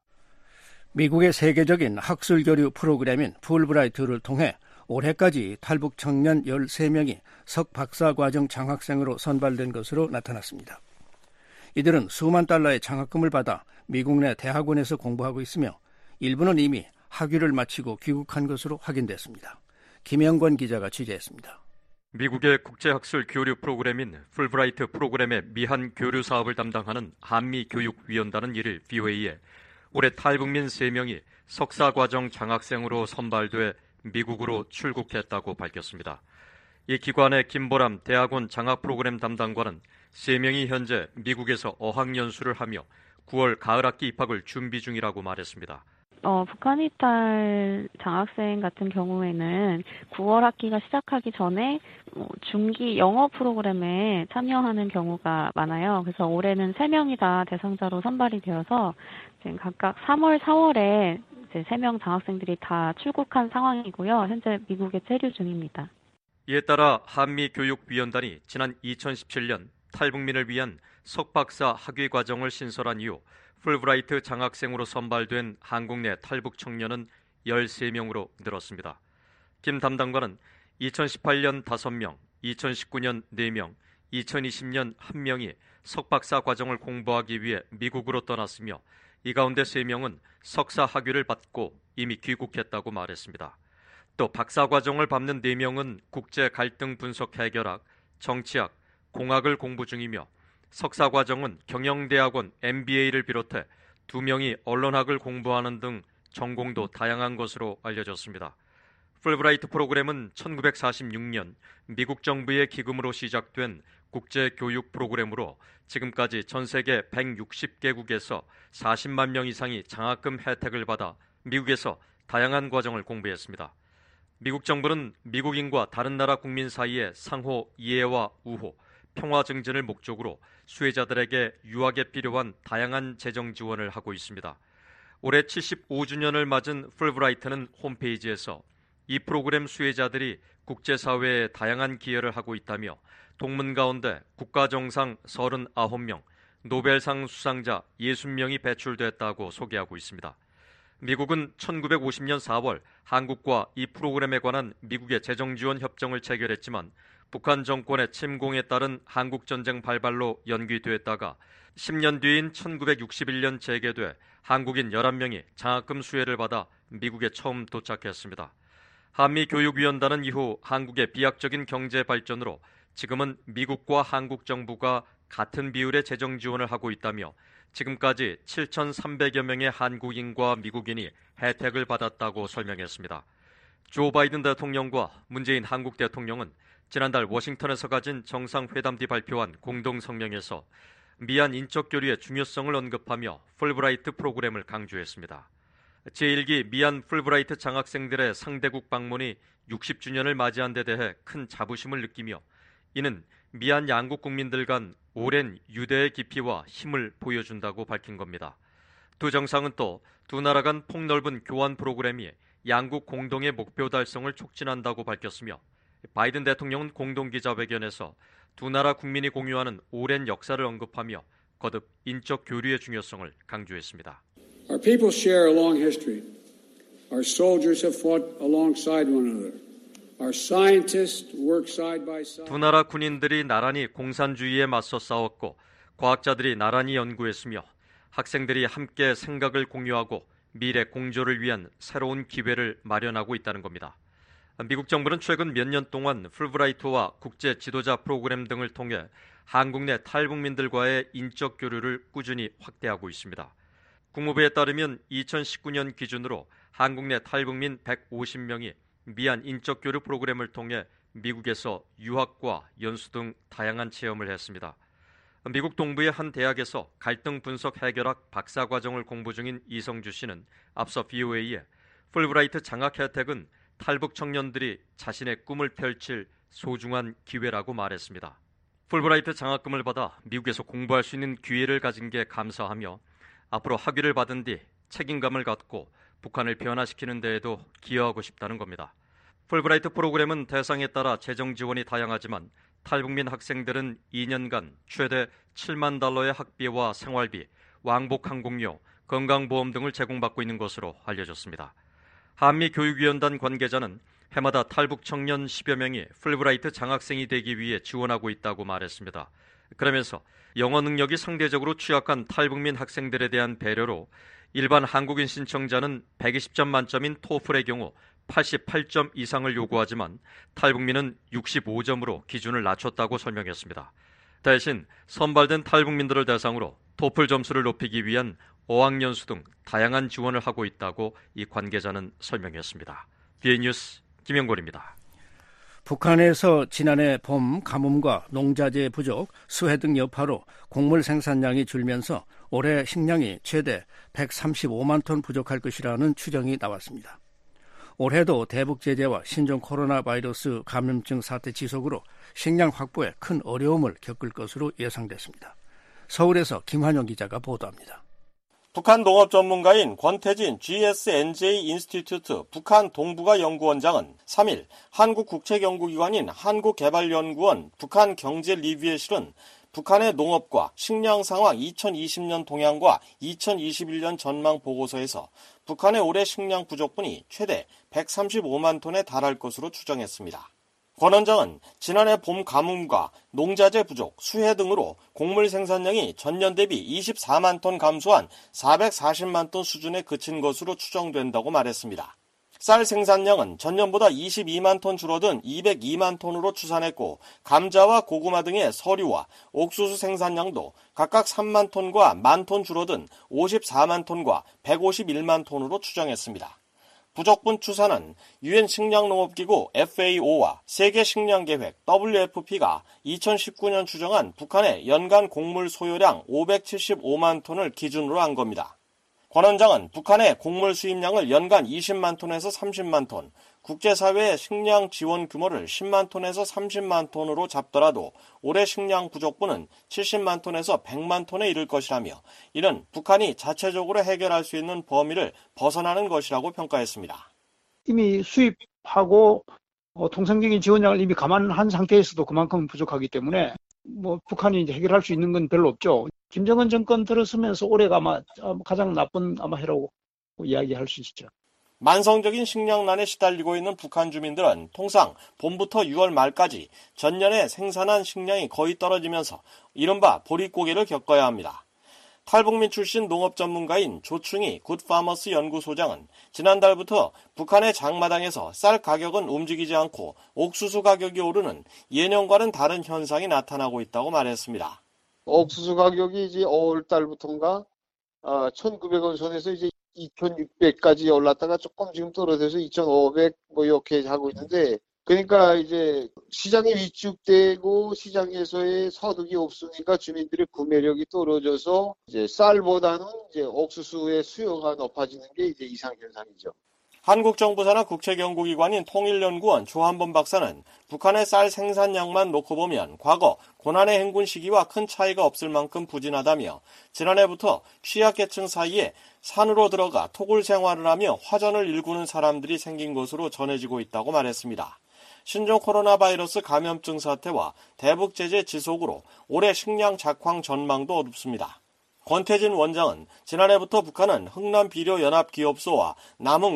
[SPEAKER 3] 미국의 세계적인 학술 교류 프로그램인 풀브라이트를 통해 올해까지 탈북 청년 13명이 석박사과정 장학생으로 선발된 것으로 나타났습니다. 이들은 수만 달러의 장학금을 받아 미국 내 대학원에서 공부하고 있으며 일부는 이미 학위를 마치고 귀국한 것으로 확인됐습니다. 김영권 기자가 취재했습니다.
[SPEAKER 16] 미국의 국제학술 교류 프로그램인 풀브라이트 프로그램의 미한 교류 사업을 담당하는 한미교육위원단은 1일 VOA에 올해 탈북민 3명이 석사과정 장학생으로 선발돼 미국으로 출국했다고 밝혔습니다. 이 기관의 김보람 대학원 장학 프로그램 담당관은 3명이 현재 미국에서 어학연수를 하며 9월 가을학기 입학을 준비 중이라고 말했습니다.
[SPEAKER 17] 북한 이탈 장학생 같은 경우에는 9월 학기가 시작하기 전에 중기 영어 프로그램에 참여하는 경우가 많아요. 그래서 올해는 3명이 다 대상자로 선발이 되어서 지금 각각 3월, 4월에 이제 3명 장학생들이 다 출국한 상황이고요. 현재 미국에 체류 중입니다.
[SPEAKER 16] 이에 따라 한미교육위원단이 지난 2017년 탈북민을 위한 석박사 학위 과정을 신설한 이후 풀브라이트 장학생으로 선발된 한국 내 탈북 청년은 13명으로 늘었습니다. 김 담당관은 2018년 5명, 2019년 4명, 2020년 1명이 석박사 과정을 공부하기 위해 미국으로 떠났으며 이 가운데 3명은 석사 학위를 받고 이미 귀국했다고 말했습니다. 또 박사 과정을 밟는 4명은 국제 갈등 분석 해결학, 정치학, 공학을 공부 중이며 석사 과정은 경영대학원 MBA를 비롯해 2명이 언론학을 공부하는 등 전공도 다양한 것으로 알려졌습니다. 풀브라이트 프로그램은 1946년 미국 정부의 기금으로 시작된 국제 교육 프로그램으로 지금까지 전 세계 160개국에서 40만 명 이상이 장학금 혜택을 받아 미국에서 다양한 과정을 공부했습니다. 미국 정부는 미국인과 다른 나라 국민 사이의 상호 이해와 우호, 평화 증진을 목적으로 수혜자들에게 유학에 필요한 다양한 재정 지원을 하고 있습니다. 올해 75주년을 맞은 풀브라이트는 홈페이지에서 이 프로그램 수혜자들이 국제사회에 다양한 기여를 하고 있다며 동문 가운데 국가정상 39명, 노벨상 수상자 60명이 배출됐다고 소개하고 있습니다. 미국은 1950년 4월 한국과 이 프로그램에 관한 미국의 재정지원 협정을 체결했지만 북한 정권의 침공에 따른 한국전쟁 발발로 연기됐다가 10년 뒤인 1961년 재개돼 한국인 11명이 장학금 수혜를 받아 미국에 처음 도착했습니다. 한미교육위원단은 이후 한국의 비약적인 경제 발전으로 지금은 미국과 한국 정부가 같은 비율의 재정 지원을 하고 있다며 지금까지 7,300여 명의 한국인과 미국인이 혜택을 받았다고 설명했습니다. 조 바이든 대통령과 문재인 한국 대통령은 지난달 워싱턴에서 가진 정상회담 뒤 발표한 공동성명에서 미한 인적교류의 중요성을 언급하며 풀브라이트 프로그램을 강조했습니다. 제1기 미한 풀브라이트 장학생들의 상대국 방문이 60주년을 맞이한 데 대해 큰 자부심을 느끼며 이는 미한 양국 국민들 간 오랜 유대의 깊이와 힘을 보여준다고 밝힌 겁니다. 두 정상은 또 두 나라 간 폭넓은 교환 프로그램이 양국 공동의 목표 달성을 촉진한다고 밝혔으며 바이든 대통령은 공동기자회견에서 두 나라 국민이 공유하는 오랜 역사를 언급하며 거듭 인적 교류의 중요성을 강조했습니다.
[SPEAKER 18] Our people share a long history. Our soldiers have fought alongside one another. Our scientists work side by side.
[SPEAKER 16] 두 나라 군인들이 나란히 공산주의에 맞서 싸웠고 과학자들이 나란히 연구했으며 학생들이 함께 생각을 공유하고 미래 공조를 위한 새로운 기회를 마련하고 있다는 겁니다. 미국 정부는 최근 몇 년 동안 풀브라이트와 국제 지도자 프로그램 등을 통해 한국 내 탈북민들과의 인적 교류를 꾸준히 확대하고 있습니다. 국무부에 따르면 2019년 기준으로 한국 내 탈북민 150명이 미한 인적 교류 프로그램을 통해 미국에서 유학과 연수 등 다양한 체험을 했습니다. 미국 동부의 한 대학에서 갈등 분석 해결학 박사과정을 공부 중인 이성주 씨는 앞서 VOA에 풀브라이트 장학 혜택은 탈북 청년들이 자신의 꿈을 펼칠 소중한 기회라고 말했습니다. 풀브라이트 장학금을 받아 미국에서 공부할 수 있는 기회를 가진 게 감사하며 앞으로 학위를 받은 뒤 책임감을 갖고 북한을 변화시키는 데에도 기여하고 싶다는 겁니다. 풀브라이트 프로그램은 대상에 따라 재정 지원이 다양하지만 탈북민 학생들은 2년간 최대 $70,000의 학비와 생활비, 왕복 항공료, 건강보험 등을 제공받고 있는 것으로 알려졌습니다. 한미교육위원단 관계자는 해마다 탈북 청년 10여 명이 풀브라이트 장학생이 되기 위해 지원하고 있다고 말했습니다. 그러면서 영어 능력이 상대적으로 취약한 탈북민 학생들에 대한 배려로 일반 한국인 신청자는 120점 만점인 토플의 경우 88점 이상을 요구하지만 탈북민은 65점으로 기준을 낮췄다고 설명했습니다. 대신 선발된 탈북민들을 대상으로 토플 점수를 높이기 위한 어학연수 등 다양한 지원을 하고 있다고 이 관계자는 설명했습니다. BA 뉴스 김영권입니다.
[SPEAKER 3] 북한에서 지난해 봄 가뭄과 농자재 부족, 수해 등 여파로 곡물 생산량이 줄면서 올해 식량이 최대 135만 톤 부족할 것이라는 추정이 나왔습니다. 올해도 대북 제재와 신종 코로나 바이러스 감염증 사태 지속으로 식량 확보에 큰 어려움을 겪을 것으로 예상됐습니다. 서울에서 김환영 기자가 보도합니다.
[SPEAKER 15] 북한 농업 전문가인 권태진 GSNJ 인스티튜트 북한 동북아 연구원장은 3일 한국 국책연구기관인 한국개발연구원 북한경제리뷰에 실은 북한의 농업과 식량 상황 2020년 동향과 2021년 전망 보고서에서 북한의 올해 식량 부족분이 최대 135만 톤에 달할 것으로 추정했습니다. 권 원장은 지난해 봄 가뭄과 농자재 부족, 수해 등으로 곡물 생산량이 전년 대비 24만 톤 감소한 440만 톤 수준에 그친 것으로 추정된다고 말했습니다. 쌀 생산량은 전년보다 22만 톤 줄어든 202만 톤으로 추산했고 감자와 고구마 등의 서류와 옥수수 생산량도 각각 3만 톤과 1만 톤 줄어든 54만 톤과 151만 톤으로 추정했습니다. 부족분 추산은 유엔 식량농업기구 FAO와 세계식량계획 WFP가 2019년 추정한 북한의 연간 곡물 소요량 575만 톤을 기준으로 한 겁니다. 권 원장은 북한의 곡물 수입량을 연간 20만 톤에서 30만 톤, 국제사회의 식량 지원 규모를 10만 톤에서 30만 톤으로 잡더라도 올해 식량 부족분은 70만 톤에서 100만 톤에 이를 것이라며 이는 북한이 자체적으로 해결할 수 있는 범위를 벗어나는 것이라고 평가했습니다.
[SPEAKER 19] 이미 수입하고 통상적인 지원량을 이미 감안한 상태에서도 그만큼 부족하기 때문에 북한이 이제 해결할 수 있는 건 별로 없죠. 김정은 정권 들어서면서 올해가 아마 가장 나쁜 해라고 이야기할 수 있죠.
[SPEAKER 15] 만성적인 식량난에 시달리고 있는 북한 주민들은 통상 봄부터 6월 말까지 전년에 생산한 식량이 거의 떨어지면서 이른바 보릿고개를 겪어야 합니다. 탈북민 출신 농업 전문가인 조충희 굿파머스 연구소장은 지난달부터 북한의 장마당에서 쌀 가격은 움직이지 않고 옥수수 가격이 오르는 예년과는 다른 현상이 나타나고 있다고 말했습니다.
[SPEAKER 20] 옥수수 가격이 이제 5월 달부터인가 1,900원 선에서 이제 2,600까지 올랐다가 조금 지금 떨어져서 2,500 이렇게 하고 있는데, 그러니까 이제 시장이 위축되고 시장에서의 소득이 없으니까 주민들의 구매력이 떨어져서 이제 쌀보다는 이제 옥수수의 수요가 높아지는 게 이제 이상현상이죠.
[SPEAKER 15] 한국 정부 산하 국책연구기관인 통일연구원 조한범 박사는 북한의 쌀 생산량만 놓고 보면 과거 고난의 행군 시기와 큰 차이가 없을 만큼 부진하다며 지난해부터 취약계층 사이에 산으로 들어가 토굴 생활을 하며 화전을 일구는 사람들이 생긴 것으로 전해지고 있다고 말했습니다. 신종 코로나 바이러스 감염증 사태와 대북 제재 지속으로 올해 식량 작황 전망도 어둡습니다. 권태진 원장은 지난해부터 북한은 흥남 비료연합기업소와 남흥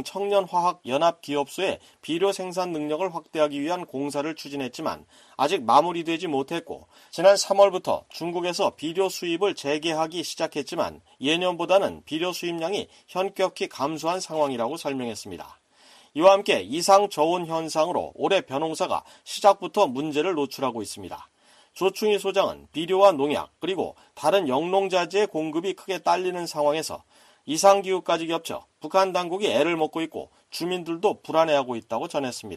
[SPEAKER 15] 청년화학연합기업소의 비료 생산 능력을 확대하기 위한 공사를 추진했지만 아직 마무리되지 못했고 지난 3월부터 중국에서 비료 수입을 재개하기 시작했지만 예년보다는 비료 수입량이 현격히 감소한 상황이라고 설명했습니다. 이와 함께 이상 저온 현상으로 올해 벼농사가 시작부터 문제를 노출하고 있습니다. 조충희 소장은 비료와 농약 그리고 다른 영농자재의 공급이 크게 딸리는 상황에서 이상기후까지 겹쳐 북한 당국이 애를 먹고 있고 주민들도 불안해하고 있다고 전했습니다.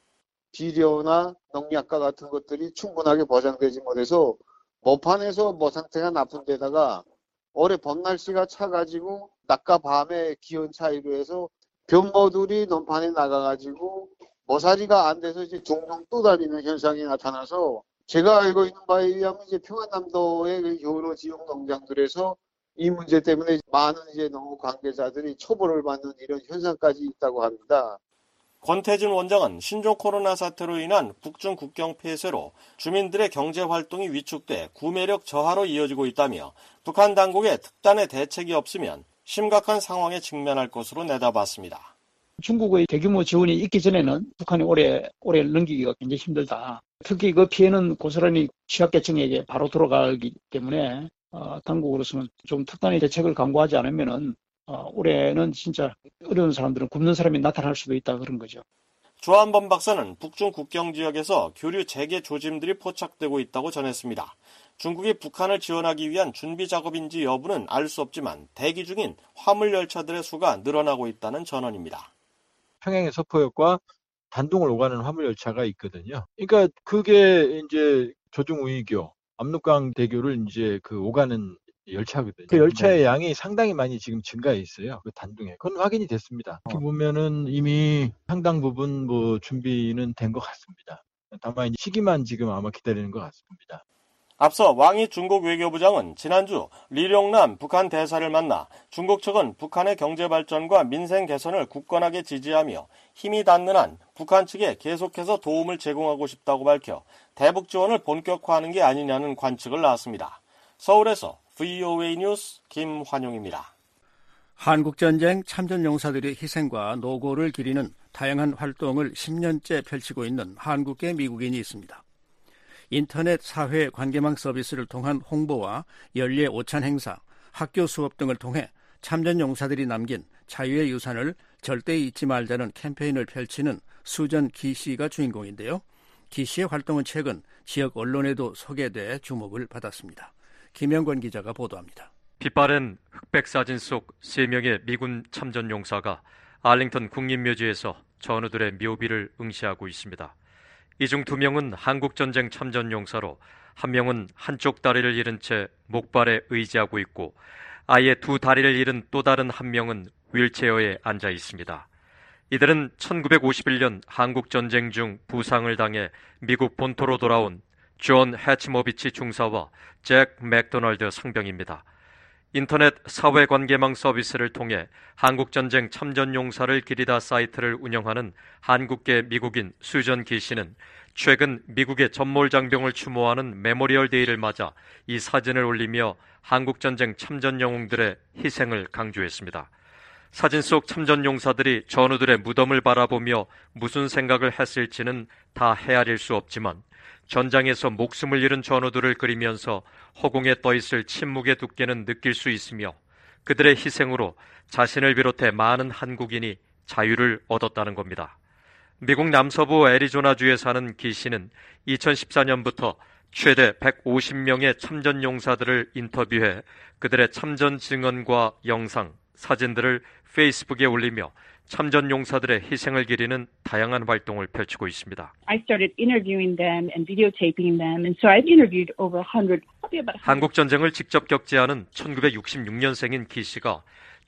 [SPEAKER 20] 비료나 농약과 같은 것들이 충분하게 보장되지 못해서 모판에서 상태가 나쁜 데다가 올해 봄날씨가 차가지고 낮과 밤의 기온 차이로 해서 변모들이 논판에 나가가지고 모사리가 안 돼서 이제 둥둥 떠다니는 현상이 나타나서 제가 알고 있는 바에 의하면 이제 평안남도의 여러 지역 농장들에서 이 문제 때문에 많은 이제 농업 관계자들이 처벌을 받는 이런 현상까지 있다고 합니다.
[SPEAKER 15] 권태진 원장은 신종 코로나 사태로 인한 북중 국경 폐쇄로 주민들의 경제 활동이 위축돼 구매력 저하로 이어지고 있다며 북한 당국의 특단의 대책이 없으면 심각한 상황에 직면할 것으로 내다봤습니다.
[SPEAKER 19] 중국의 대규모 지원이 있기 전에는 북한이 올해 넘기기가 굉장히 힘들다. 특히 그 피해는 고스란히 취약계층에게 바로 돌아가기 때문에 당국으로서는 좀 특단의 대책을 강구하지 않으면은 올해는 진짜 어려운 사람들은 굶는 사람이 나타날 수도 있다 그런 거죠.
[SPEAKER 15] 조한범 박사는 북중 국경 지역에서 교류 재개 조짐들이 포착되고 있다고 전했습니다. 중국이 북한을 지원하기 위한 준비 작업인지 여부는 알 수 없지만 대기 중인 화물 열차들의 수가 늘어나고 있다는 전언입니다.
[SPEAKER 21] 평양의 서포역과 단둥을 오가는 화물 열차가 있거든요. 그러니까 그게 이제 조중우이교, 압록강 대교를 이제 오가는 열차거든요. 그 열차의 양이 상당히 많이 지금 증가해 있어요. 그 단둥에. 그건 확인이 됐습니다. 이렇게 보면은 이미 상당 부분 준비는 된 것 같습니다. 다만 시기만 지금 아마 기다리는 것 같습니다.
[SPEAKER 15] 앞서 왕이 중국 외교부장은 지난주 리룡남 북한 대사를 만나 중국 측은 북한의 경제 발전과 민생 개선을 굳건하게 지지하며 힘이 닿는 한 북한 측에 계속해서 도움을 제공하고 싶다고 밝혀 대북 지원을 본격화하는 게 아니냐는 관측을 낳았습니다. 서울에서 VOA 뉴스 김환용입니다.
[SPEAKER 3] 한국전쟁 참전용사들의 희생과 노고를 기리는 다양한 활동을 10년째 펼치고 있는 한국계 미국인이 있습니다. 인터넷 사회 관계망 서비스를 통한 홍보와 연례 오찬 행사, 학교 수업 등을 통해 참전용사들이 남긴 자유의 유산을 절대 잊지 말자는 캠페인을 펼치는 수전 기 씨가 주인공인데요. 기 씨의 활동은 최근 지역 언론에도 소개돼 주목을 받았습니다. 김영권 기자가 보도합니다.
[SPEAKER 16] 빛바랜 흑백 사진 속 3명의 미군 참전용사가 알링턴 국립묘지에서 전우들의 묘비를 응시하고 있습니다. 이 중 2명은 한국전쟁 참전용사로 한 명은 한쪽 다리를 잃은 채 목발에 의지하고 있고 아예 2 다리를 잃은 또 다른 한 명은 휠체어에 앉아 있습니다. 이들은 1951년 한국전쟁 중 부상을 당해 미국 본토로 돌아온 존 해치모비치 중사와 잭 맥도널드 상병입니다. 인터넷 사회관계망 서비스를 통해 한국전쟁 참전용사를 기리다 사이트를 운영하는 한국계 미국인 수전 기 씨는 최근 미국의 전몰장병을 추모하는 메모리얼 데이를 맞아 이 사진을 올리며 한국전쟁 참전영웅들의 희생을 강조했습니다. 사진 속 참전용사들이 전우들의 무덤을 바라보며 무슨 생각을 했을지는 다 헤아릴 수 없지만 전장에서 목숨을 잃은 전우들을 그리면서 허공에 떠있을 침묵의 두께는 느낄 수 있으며 그들의 희생으로 자신을 비롯해 많은 한국인이 자유를 얻었다는 겁니다. 미국 남서부 애리조나주에 사는 기 씨는 2014년부터 최대 150명의 참전용사들을 인터뷰해 그들의 참전 증언과 영상, 사진들을 페이스북에 올리며 참전용사들의 희생을 기리는 다양한 활동을 펼치고 있습니다.
[SPEAKER 1] I started interviewing them and videotaping them, and so I've interviewed over 100.
[SPEAKER 16] 한국 전쟁을 직접 겪지 않은 1966년생인 기 씨가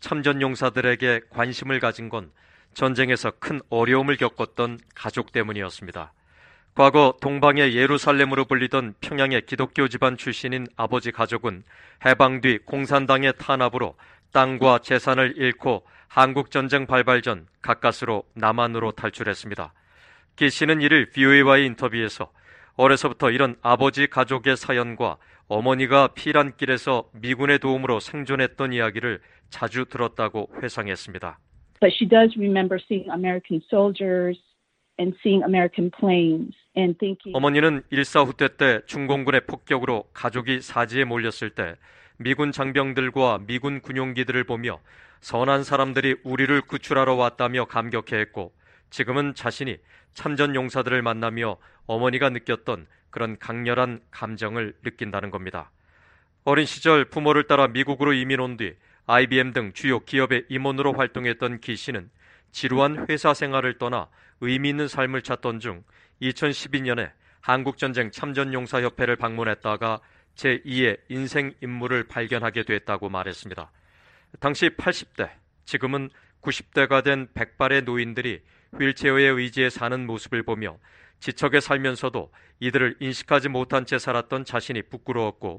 [SPEAKER 16] 참전용사들에게 관심을 가진 건 전쟁에서 큰 어려움을 겪었던 가족 때문이었습니다. 과거 동방의 예루살렘으로 불리던 평양의 기독교 집안 출신인 아버지 가족은 해방 뒤 공산당의 탄압으로 땅과 재산을 잃고 한국전쟁 발발 전 가까스로 남한으로 탈출했습니다. 기 씨는 이를 VOA와의 인터뷰에서 어려서부터 이런 아버지 가족의 사연과 어머니가 피란길에서 미군의 도움으로 생존했던 이야기를 자주 들었다고 회상했습니다.
[SPEAKER 1] But she does remember seeing American soldiers and seeing American planes and thinking.
[SPEAKER 16] 어머니는 일사후퇴 때 중공군의 폭격으로 가족이 사지에 몰렸을 때 미군 장병들과 미군 군용기들을 보며 선한 사람들이 우리를 구출하러 왔다며 감격해했고 지금은 자신이 참전용사들을 만나며 어머니가 느꼈던 그런 강렬한 감정을 느낀다는 겁니다. 어린 시절 부모를 따라 미국으로 이민 온 뒤 IBM 등 주요 기업의 임원으로 활동했던 기 씨는 지루한 회사 생활을 떠나 의미 있는 삶을 찾던 중 2012년에 한국전쟁 참전용사협회를 방문했다가 제2의 인생 임무를 발견하게 됐다고 말했습니다. 당시 80대, 지금은 90대가 된 백발의 노인들이 휠체어에 의지해 사는 모습을 보며 지척에 살면서도 이들을 인식하지 못한 채 살았던 자신이 부끄러웠고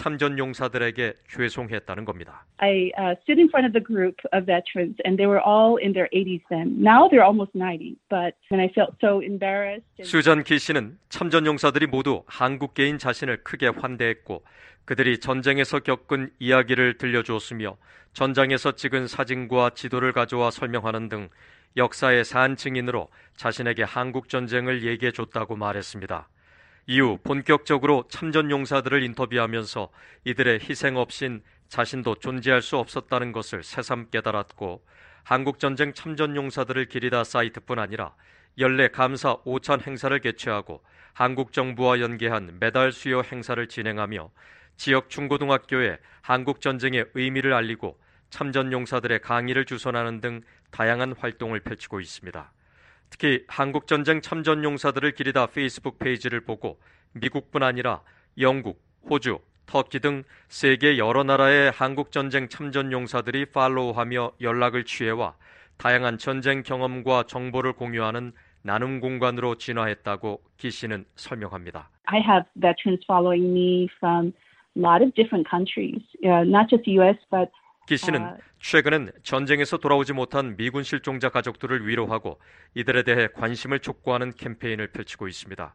[SPEAKER 16] 참전용사들에게 죄송했다는 겁니다.
[SPEAKER 1] I stood in front of the group of veterans and they were all in their 80s then. Now they're almost 90, but when I felt so embarrassed.
[SPEAKER 16] 수잔 기 씨는 참전용사들이 모두 한국계인 자신을 크게 환대했고 그들이 전쟁에서 겪은 이야기를 들려주었으며 전장에서 찍은 사진과 지도를 가져와 설명하는 등 역사의 산 증인으로 자신에게 한국전쟁을 얘기해줬다고 말했습니다. 이후 본격적으로 참전용사들을 인터뷰하면서 이들의 희생 없인 자신도 존재할 수 없었다는 것을 새삼 깨달았고 한국전쟁 참전용사들을 기리다 사이트뿐 아니라 연례 감사 5찬 행사를 개최하고 한국정부와 연계한 메달 수여 행사를 진행하며 지역 중고등학교에 한국전쟁의 의미를 알리고 참전용사들의 강의를 주선하는 등 다양한 활동을 펼치고 있습니다. 특히 한국전쟁 참전용사들을 기리다 페이스북 페이지를 보고 미국뿐 아니라 영국, 호주, 터키 등 세계 여러 나라의 한국전쟁 참전용사들이 팔로우하며 연락을 취해와 다양한 전쟁 경험과 정보를 공유하는 나눔 공간으로 진화했다고 기 씨는 설명합니다.
[SPEAKER 1] I have veterans following me from a lot of different countries, not just the U.S. but
[SPEAKER 16] 기 씨는 최근엔 전쟁에서 돌아오지 못한 미군 실종자 가족들을 위로하고 이들에 대해 관심을 촉구하는 캠페인을 펼치고 있습니다.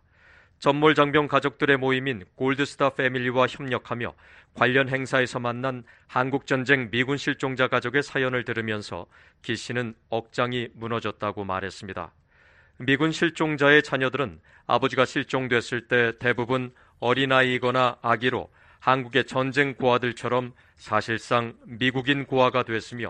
[SPEAKER 16] 전몰장병 가족들의 모임인 골드스타 패밀리와 협력하며 관련 행사에서 만난 한국전쟁 미군 실종자 가족의 사연을 들으면서 기 씨는 억장이 무너졌다고 말했습니다. 미군 실종자의 자녀들은 아버지가 실종됐을 때 대부분 어린아이이거나 아기로 한국의 전쟁 고아들처럼 사실상 미국인 고아가 됐으며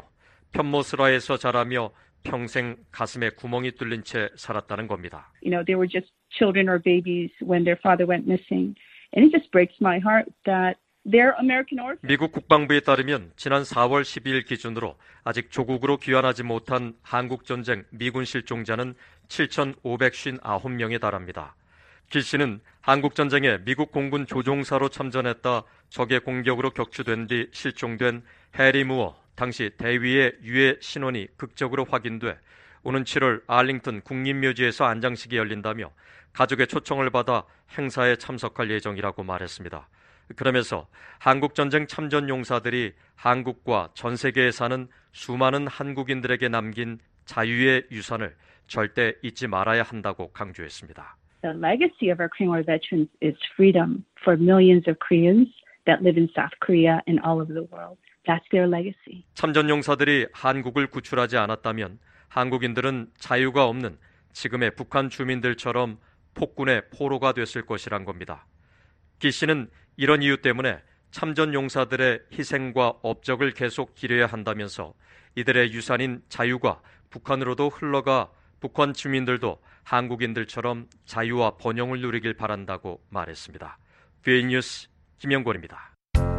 [SPEAKER 16] 편모스라에서 자라며 평생 가슴에 구멍이 뚫린 채 살았다는 겁니다.
[SPEAKER 1] You know, they were just children or babies when their father went missing. And it just breaks my heart that They're American orphans.
[SPEAKER 16] 미국 국방부에 따르면 지난 4월 12일 기준으로 아직 조국으로 귀환하지 못한 한국전쟁 미군 실종자는 7,559명에 달합니다. 기 씨는 한국전쟁에 미국 공군 조종사로 참전했다 적의 공격으로 격추된 뒤 실종된 해리 무어 당시 대위의 유해 신원이 극적으로 확인돼 오는 7월 알링턴 국립묘지에서 안장식이 열린다며 가족의 초청을 받아 행사에 참석할 예정이라고 말했습니다. 그러면서 한국전쟁 참전 용사들이 한국과 전 세계에 사는 수많은 한국인들에게 남긴 자유의 유산을 절대 잊지 말아야 한다고 강조했습니다.
[SPEAKER 1] The legacy of our Korean War veterans is freedom for millions of Koreans that live in South Korea and all over the world. That's their legacy.
[SPEAKER 16] 참전 용사들이 한국을 구출하지 않았다면 한국인들은 자유가 없는 지금의 북한 주민들처럼 폭군의 포로가 됐을 것이란 겁니다. 기 씨는 이런 이유 때문에 참전 용사들의 희생과 업적을 계속 기려야 한다면서 이들의 유산인 자유가 북한으로도 흘러가 북한 주민들도 한국인들처럼 자유와 번영을 누리길 바란다고 말했습니다. VOA 뉴스 김영권입니다.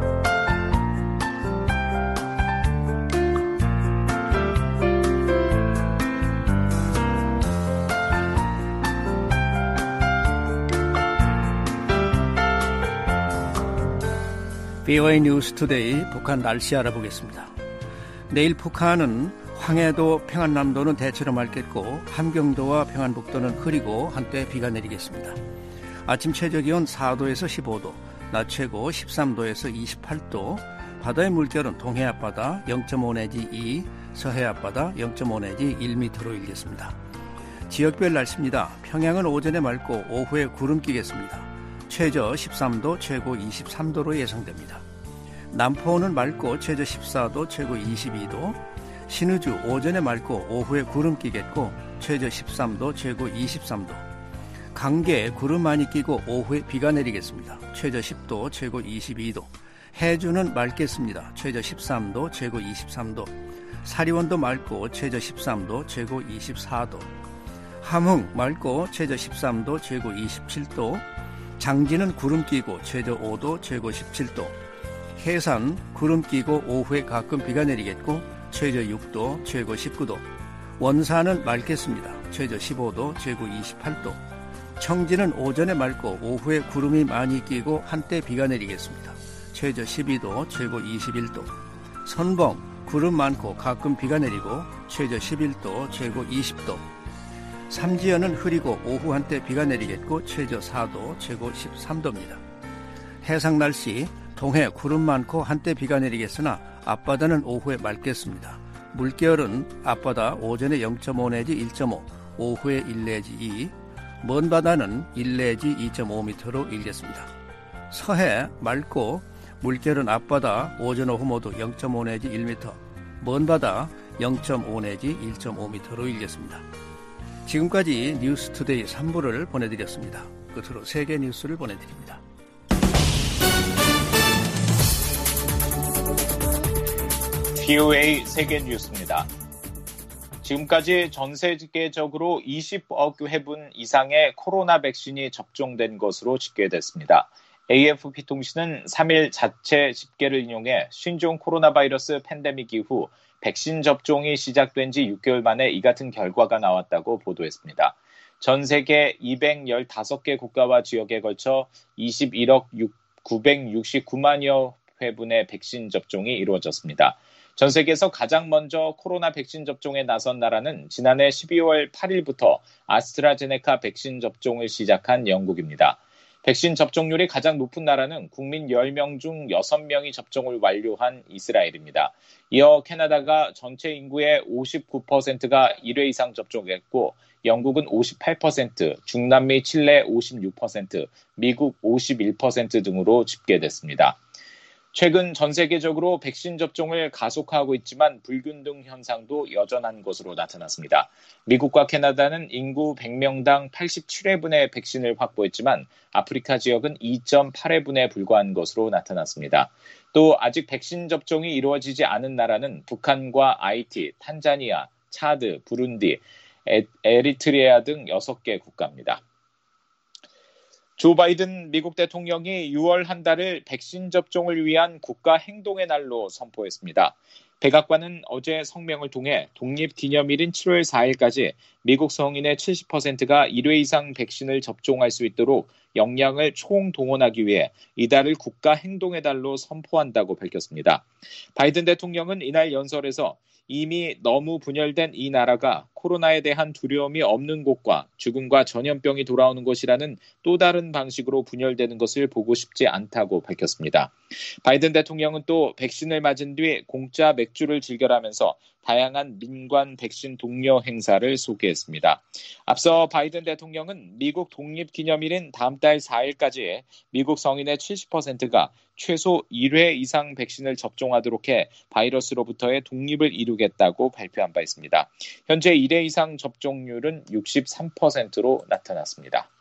[SPEAKER 3] VOA 뉴스 투데이 북한 날씨 알아보겠습니다. 내일 북한은 황해도, 평안남도는 대체로 맑겠고 함경도와 평안북도는 흐리고 한때 비가 내리겠습니다. 아침 최저기온 4도에서 15도, 낮 최고 13도에서 28도, 바다의 물결은 동해 앞바다 0.5 내지 2, 서해 앞바다 0.5 내지 1m로 일겠습니다. 지역별 날씨입니다. 평양은 오전에 맑고 오후에 구름 끼겠습니다. 최저 13도, 최고 23도로 예상됩니다. 남포는 맑고 최저 14도, 최고 22도, 신의주 오전에 맑고 오후에 구름 끼겠고 최저 13도, 최고 23도, 강계 구름 많이 끼고 오후에 비가 내리겠습니다. 최저 10도, 최고 22도, 해주는 맑겠습니다. 최저 13도, 최고 23도, 사리원도 맑고 최저 13도, 최고 24도, 함흥 맑고 최저 13도, 최고 27도, 장진은 구름 끼고 최저 5도, 최고 17도, 해산 구름 끼고 오후에 가끔 비가 내리겠고 최저 6도, 최고 19도, 원산은 맑겠습니다. 최저 15도, 최고 28도, 청진은 오전에 맑고 오후에 구름이 많이 끼고 한때 비가 내리겠습니다. 최저 12도, 최고 21도, 선봉 구름 많고 가끔 비가 내리고 최저 11도, 최고 20도, 삼지연은 흐리고 오후 한때 비가 내리겠고 최저 4도, 최고 13도입니다. 해상 날씨, 동해 구름 많고 한때 비가 내리겠으나 앞바다는 오후에 맑겠습니다. 물결은 앞바다 오전에 0.5 내지 1.5, 오후에 1 내지 2, 먼 바다는 1 내지 2.5m로 일겠습니다. 서해 맑고 물결은 앞바다 오전 오후 모두 0.5 내지 1m, 먼 바다 0.5 내지 1.5m로 일겠습니다. 지금까지 뉴스투데이 3부를 보내드렸습니다. 끝으로 세계 뉴스를 보내드립니다.
[SPEAKER 2] VOA 세계 뉴스입니다. 지금까지 전 세계적으로 20억 회분 이상의 코로나 백신이 접종된 것으로 집계됐습니다. AFP 통신은 3일 자체 집계를 인용해 신종 코로나 바이러스 팬데믹 이후 백신 접종이 시작된 지 6개월 만에 이 같은 결과가 나왔다고 보도했습니다. 전 세계 215개 국가와 지역에 걸쳐 21억 969만여 회분의 백신 접종이 이루어졌습니다. 전 세계에서 가장 먼저 코로나 백신 접종에 나선 나라는 지난해 12월 8일부터 아스트라제네카 백신 접종을 시작한 영국입니다. 백신 접종률이 가장 높은 나라는 국민 10명 중 6명이 접종을 완료한 이스라엘입니다. 이어 캐나다가 전체 인구의 59%가 1회 이상 접종했고 영국은 58%, 중남미 칠레 56%, 미국 51% 등으로 집계됐습니다. 최근 전 세계적으로 백신 접종을 가속화하고 있지만 불균등 현상도 여전한 것으로 나타났습니다. 미국과 캐나다는 인구 100명당 87회분의 백신을 확보했지만 아프리카 지역은 2.8회분에 불과한 것으로 나타났습니다. 또 아직 백신 접종이 이루어지지 않은 나라는 북한과 아이티, 탄자니아, 차드, 부룬디, 에리트리아 등 6개 국가입니다. 조 바이든 미국 대통령이 6월 한 달을 백신 접종을 위한 국가 행동의 날로 선포했습니다. 백악관은 어제 성명을 통해 독립기념일인 7월 4일까지 미국 성인의 70%가 1회 이상 백신을 접종할 수 있도록 역량을 총동원하기 위해 이달을 국가 행동의 달로 선포한다고 밝혔습니다. 바이든 대통령은 이날 연설에서 이미 너무 분열된 이 나라가 코로나에 대한 두려움이 없는 곳과 죽음과 전염병이 돌아오는 곳이라는 또 다른 방식으로 분열되는 것을 보고 싶지 않다고 밝혔습니다. 바이든 대통령은 또 백신을 맞은 뒤 공짜 맥주를 즐겨라면서 다양한 민관 백신 독려 행사를 소개했습니다. 앞서 바이든 대통령은 미국 독립기념일인 다음 달 4일까지 미국 성인의 70%가 최소 1회 이상 백신을 접종하도록 해 바이러스로부터의 독립을 이루겠다고 발표한 바 있습니다. 현재 1회 이상 접종률은 63%로 나타났습니다.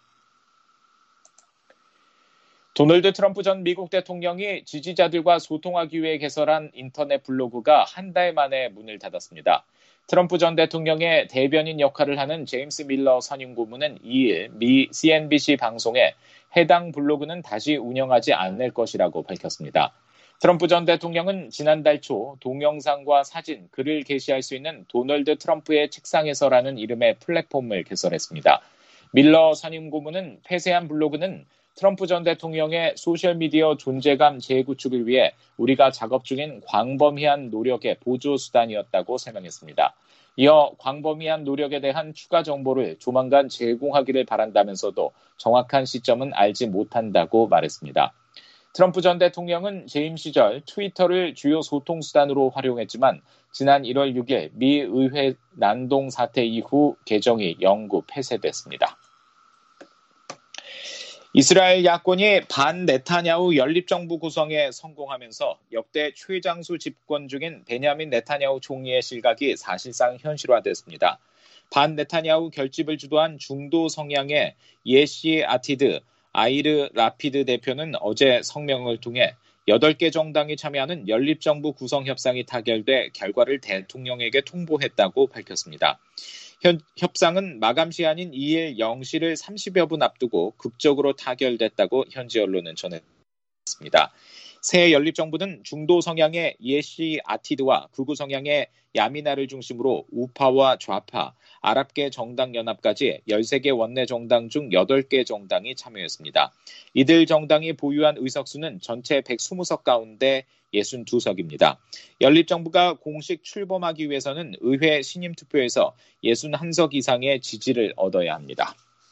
[SPEAKER 2] 도널드 트럼프 전 미국 대통령이 지지자들과 소통하기 위해 개설한 인터넷 블로그가 한 달 만에 문을 닫았습니다. 트럼프 전 대통령의 대변인 역할을 하는 제임스 밀러 선임 고문은 2일 미 CNBC 방송에 해당 블로그는 다시 운영하지 않을 것이라고 밝혔습니다. 트럼프 전 대통령은 지난달 초 동영상과 사진, 글을 게시할 수 있는 도널드 트럼프의 책상에서라는 이름의 플랫폼을 개설했습니다. 밀러 선임 고문은 폐쇄한 블로그는 트럼프 전 대통령의 소셜미디어 존재감 재구축을 위해 우리가 작업 중인 광범위한 노력의 보조수단이었다고 설명했습니다. 이어 광범위한 노력에 대한 추가 정보를 조만간 제공하기를 바란다면서도 정확한 시점은 알지 못한다고 말했습니다. 트럼프 전 대통령은 재임 시절 트위터를 주요 소통수단으로 활용했지만 지난 1월 6일 미 의회 난동 사태 이후 계정이 영구 폐쇄됐습니다. 이스라엘 야권이 반 네타냐후 연립정부 구성에 성공하면서 역대 최장수 집권 중인 베냐민 네타냐후 총리의 실각이 사실상 현실화됐습니다. 반 네타냐후 결집을 주도한 중도 성향의 예시 아티드 아이르 라피드 대표는 어제 성명을 통해 8개 정당이 참여하는 연립정부 구성 협상이 타결돼 결과를 대통령에게 통보했다고 밝혔습니다. 협상은 마감 시한인 2일 0시를 30여 분 앞두고 극적으로 타결됐다고 현지 언론은 전했습니다. 새 연립정부는 중도 성향의 예시 아티드와 극우 성향의 야미나를 중심으로 우파와 좌파, 아랍계 정당연합까지 13개 원내 정당 중 8개 정당이 참여했습니다. 이들 정당이 보유한 의석수는 전체 120석 가운데 62석입니다. 연립정부가 공식 출범하기 위해서는 의회 신임투표에서 61석 이상의 지지를 얻어야 합니다.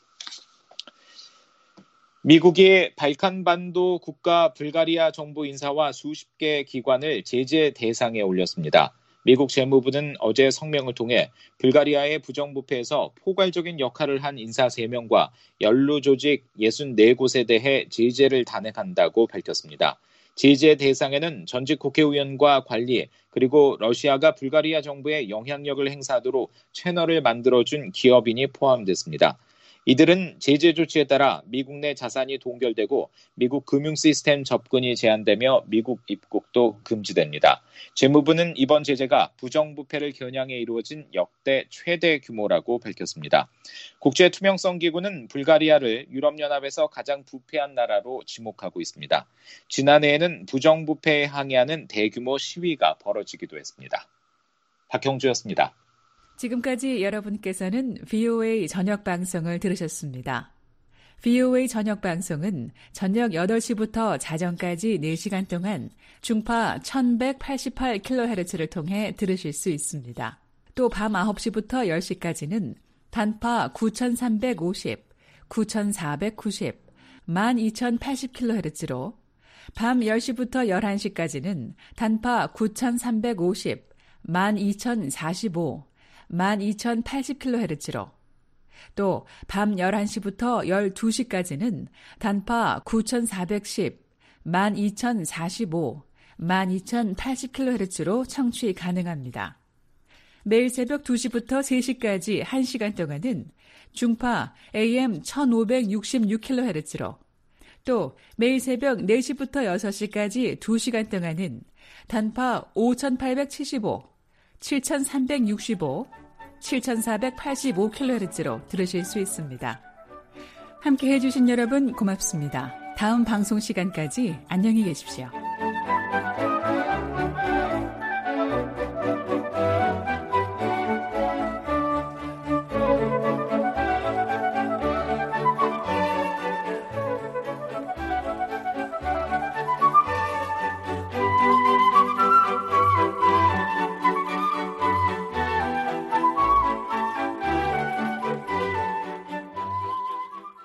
[SPEAKER 2] 미국이 발칸반도 국가 불가리아 정부 인사와 수십 개 기관을 제재 대상에 올렸습니다. 미국 재무부는 어제 성명을 통해 불가리아의 부정부패에서 포괄적인 역할을 한 인사 3명과 연루조직 64곳에 대해 제재를 단행한다고 밝혔습니다. 제재 대상에는 전직 국회의원과 관리, 그리고 러시아가 불가리아 정부에 영향력을 행사하도록 채널을 만들어준 기업인이 포함됐습니다. 이들은 제재 조치에 따라 미국 내 자산이 동결되고 미국 금융 시스템 접근이 제한되며 미국 입국도 금지됩니다. 재무부는 이번 제재가 부정부패를 겨냥해 이루어진 역대 최대 규모라고 밝혔습니다. 국제투명성기구는 불가리아를 유럽연합에서 가장 부패한 나라로 지목하고 있습니다. 지난해에는 부정부패에 항의하는 대규모 시위가 벌어지기도 했습니다. 박형주였습니다.
[SPEAKER 5] 지금까지 여러분께서는 VOA 저녁 방송을 들으셨습니다. VOA 저녁 방송은 저녁 8시부터 자정까지 4시간 동안 중파 1188kHz를 통해 들으실 수 있습니다. 또 밤 9시부터 10시까지는 단파 9350, 9490, 12080kHz로 밤 10시부터 11시까지는 단파 9350, 12045, 12080kHz로 또 밤 11시부터 12시까지는 단파 9410, 12045, 12080kHz로 청취 가능합니다. 매일 새벽 2시부터 3시까지 1시간 동안은 중파 AM 1566kHz로 또 매일 새벽 4시부터 6시까지 2시간 동안은 단파 5875, 7365, 7485kHz로 들으실 수 있습니다. 함께 해주신 여러분 고맙습니다. 다음 방송 시간까지 안녕히 계십시오.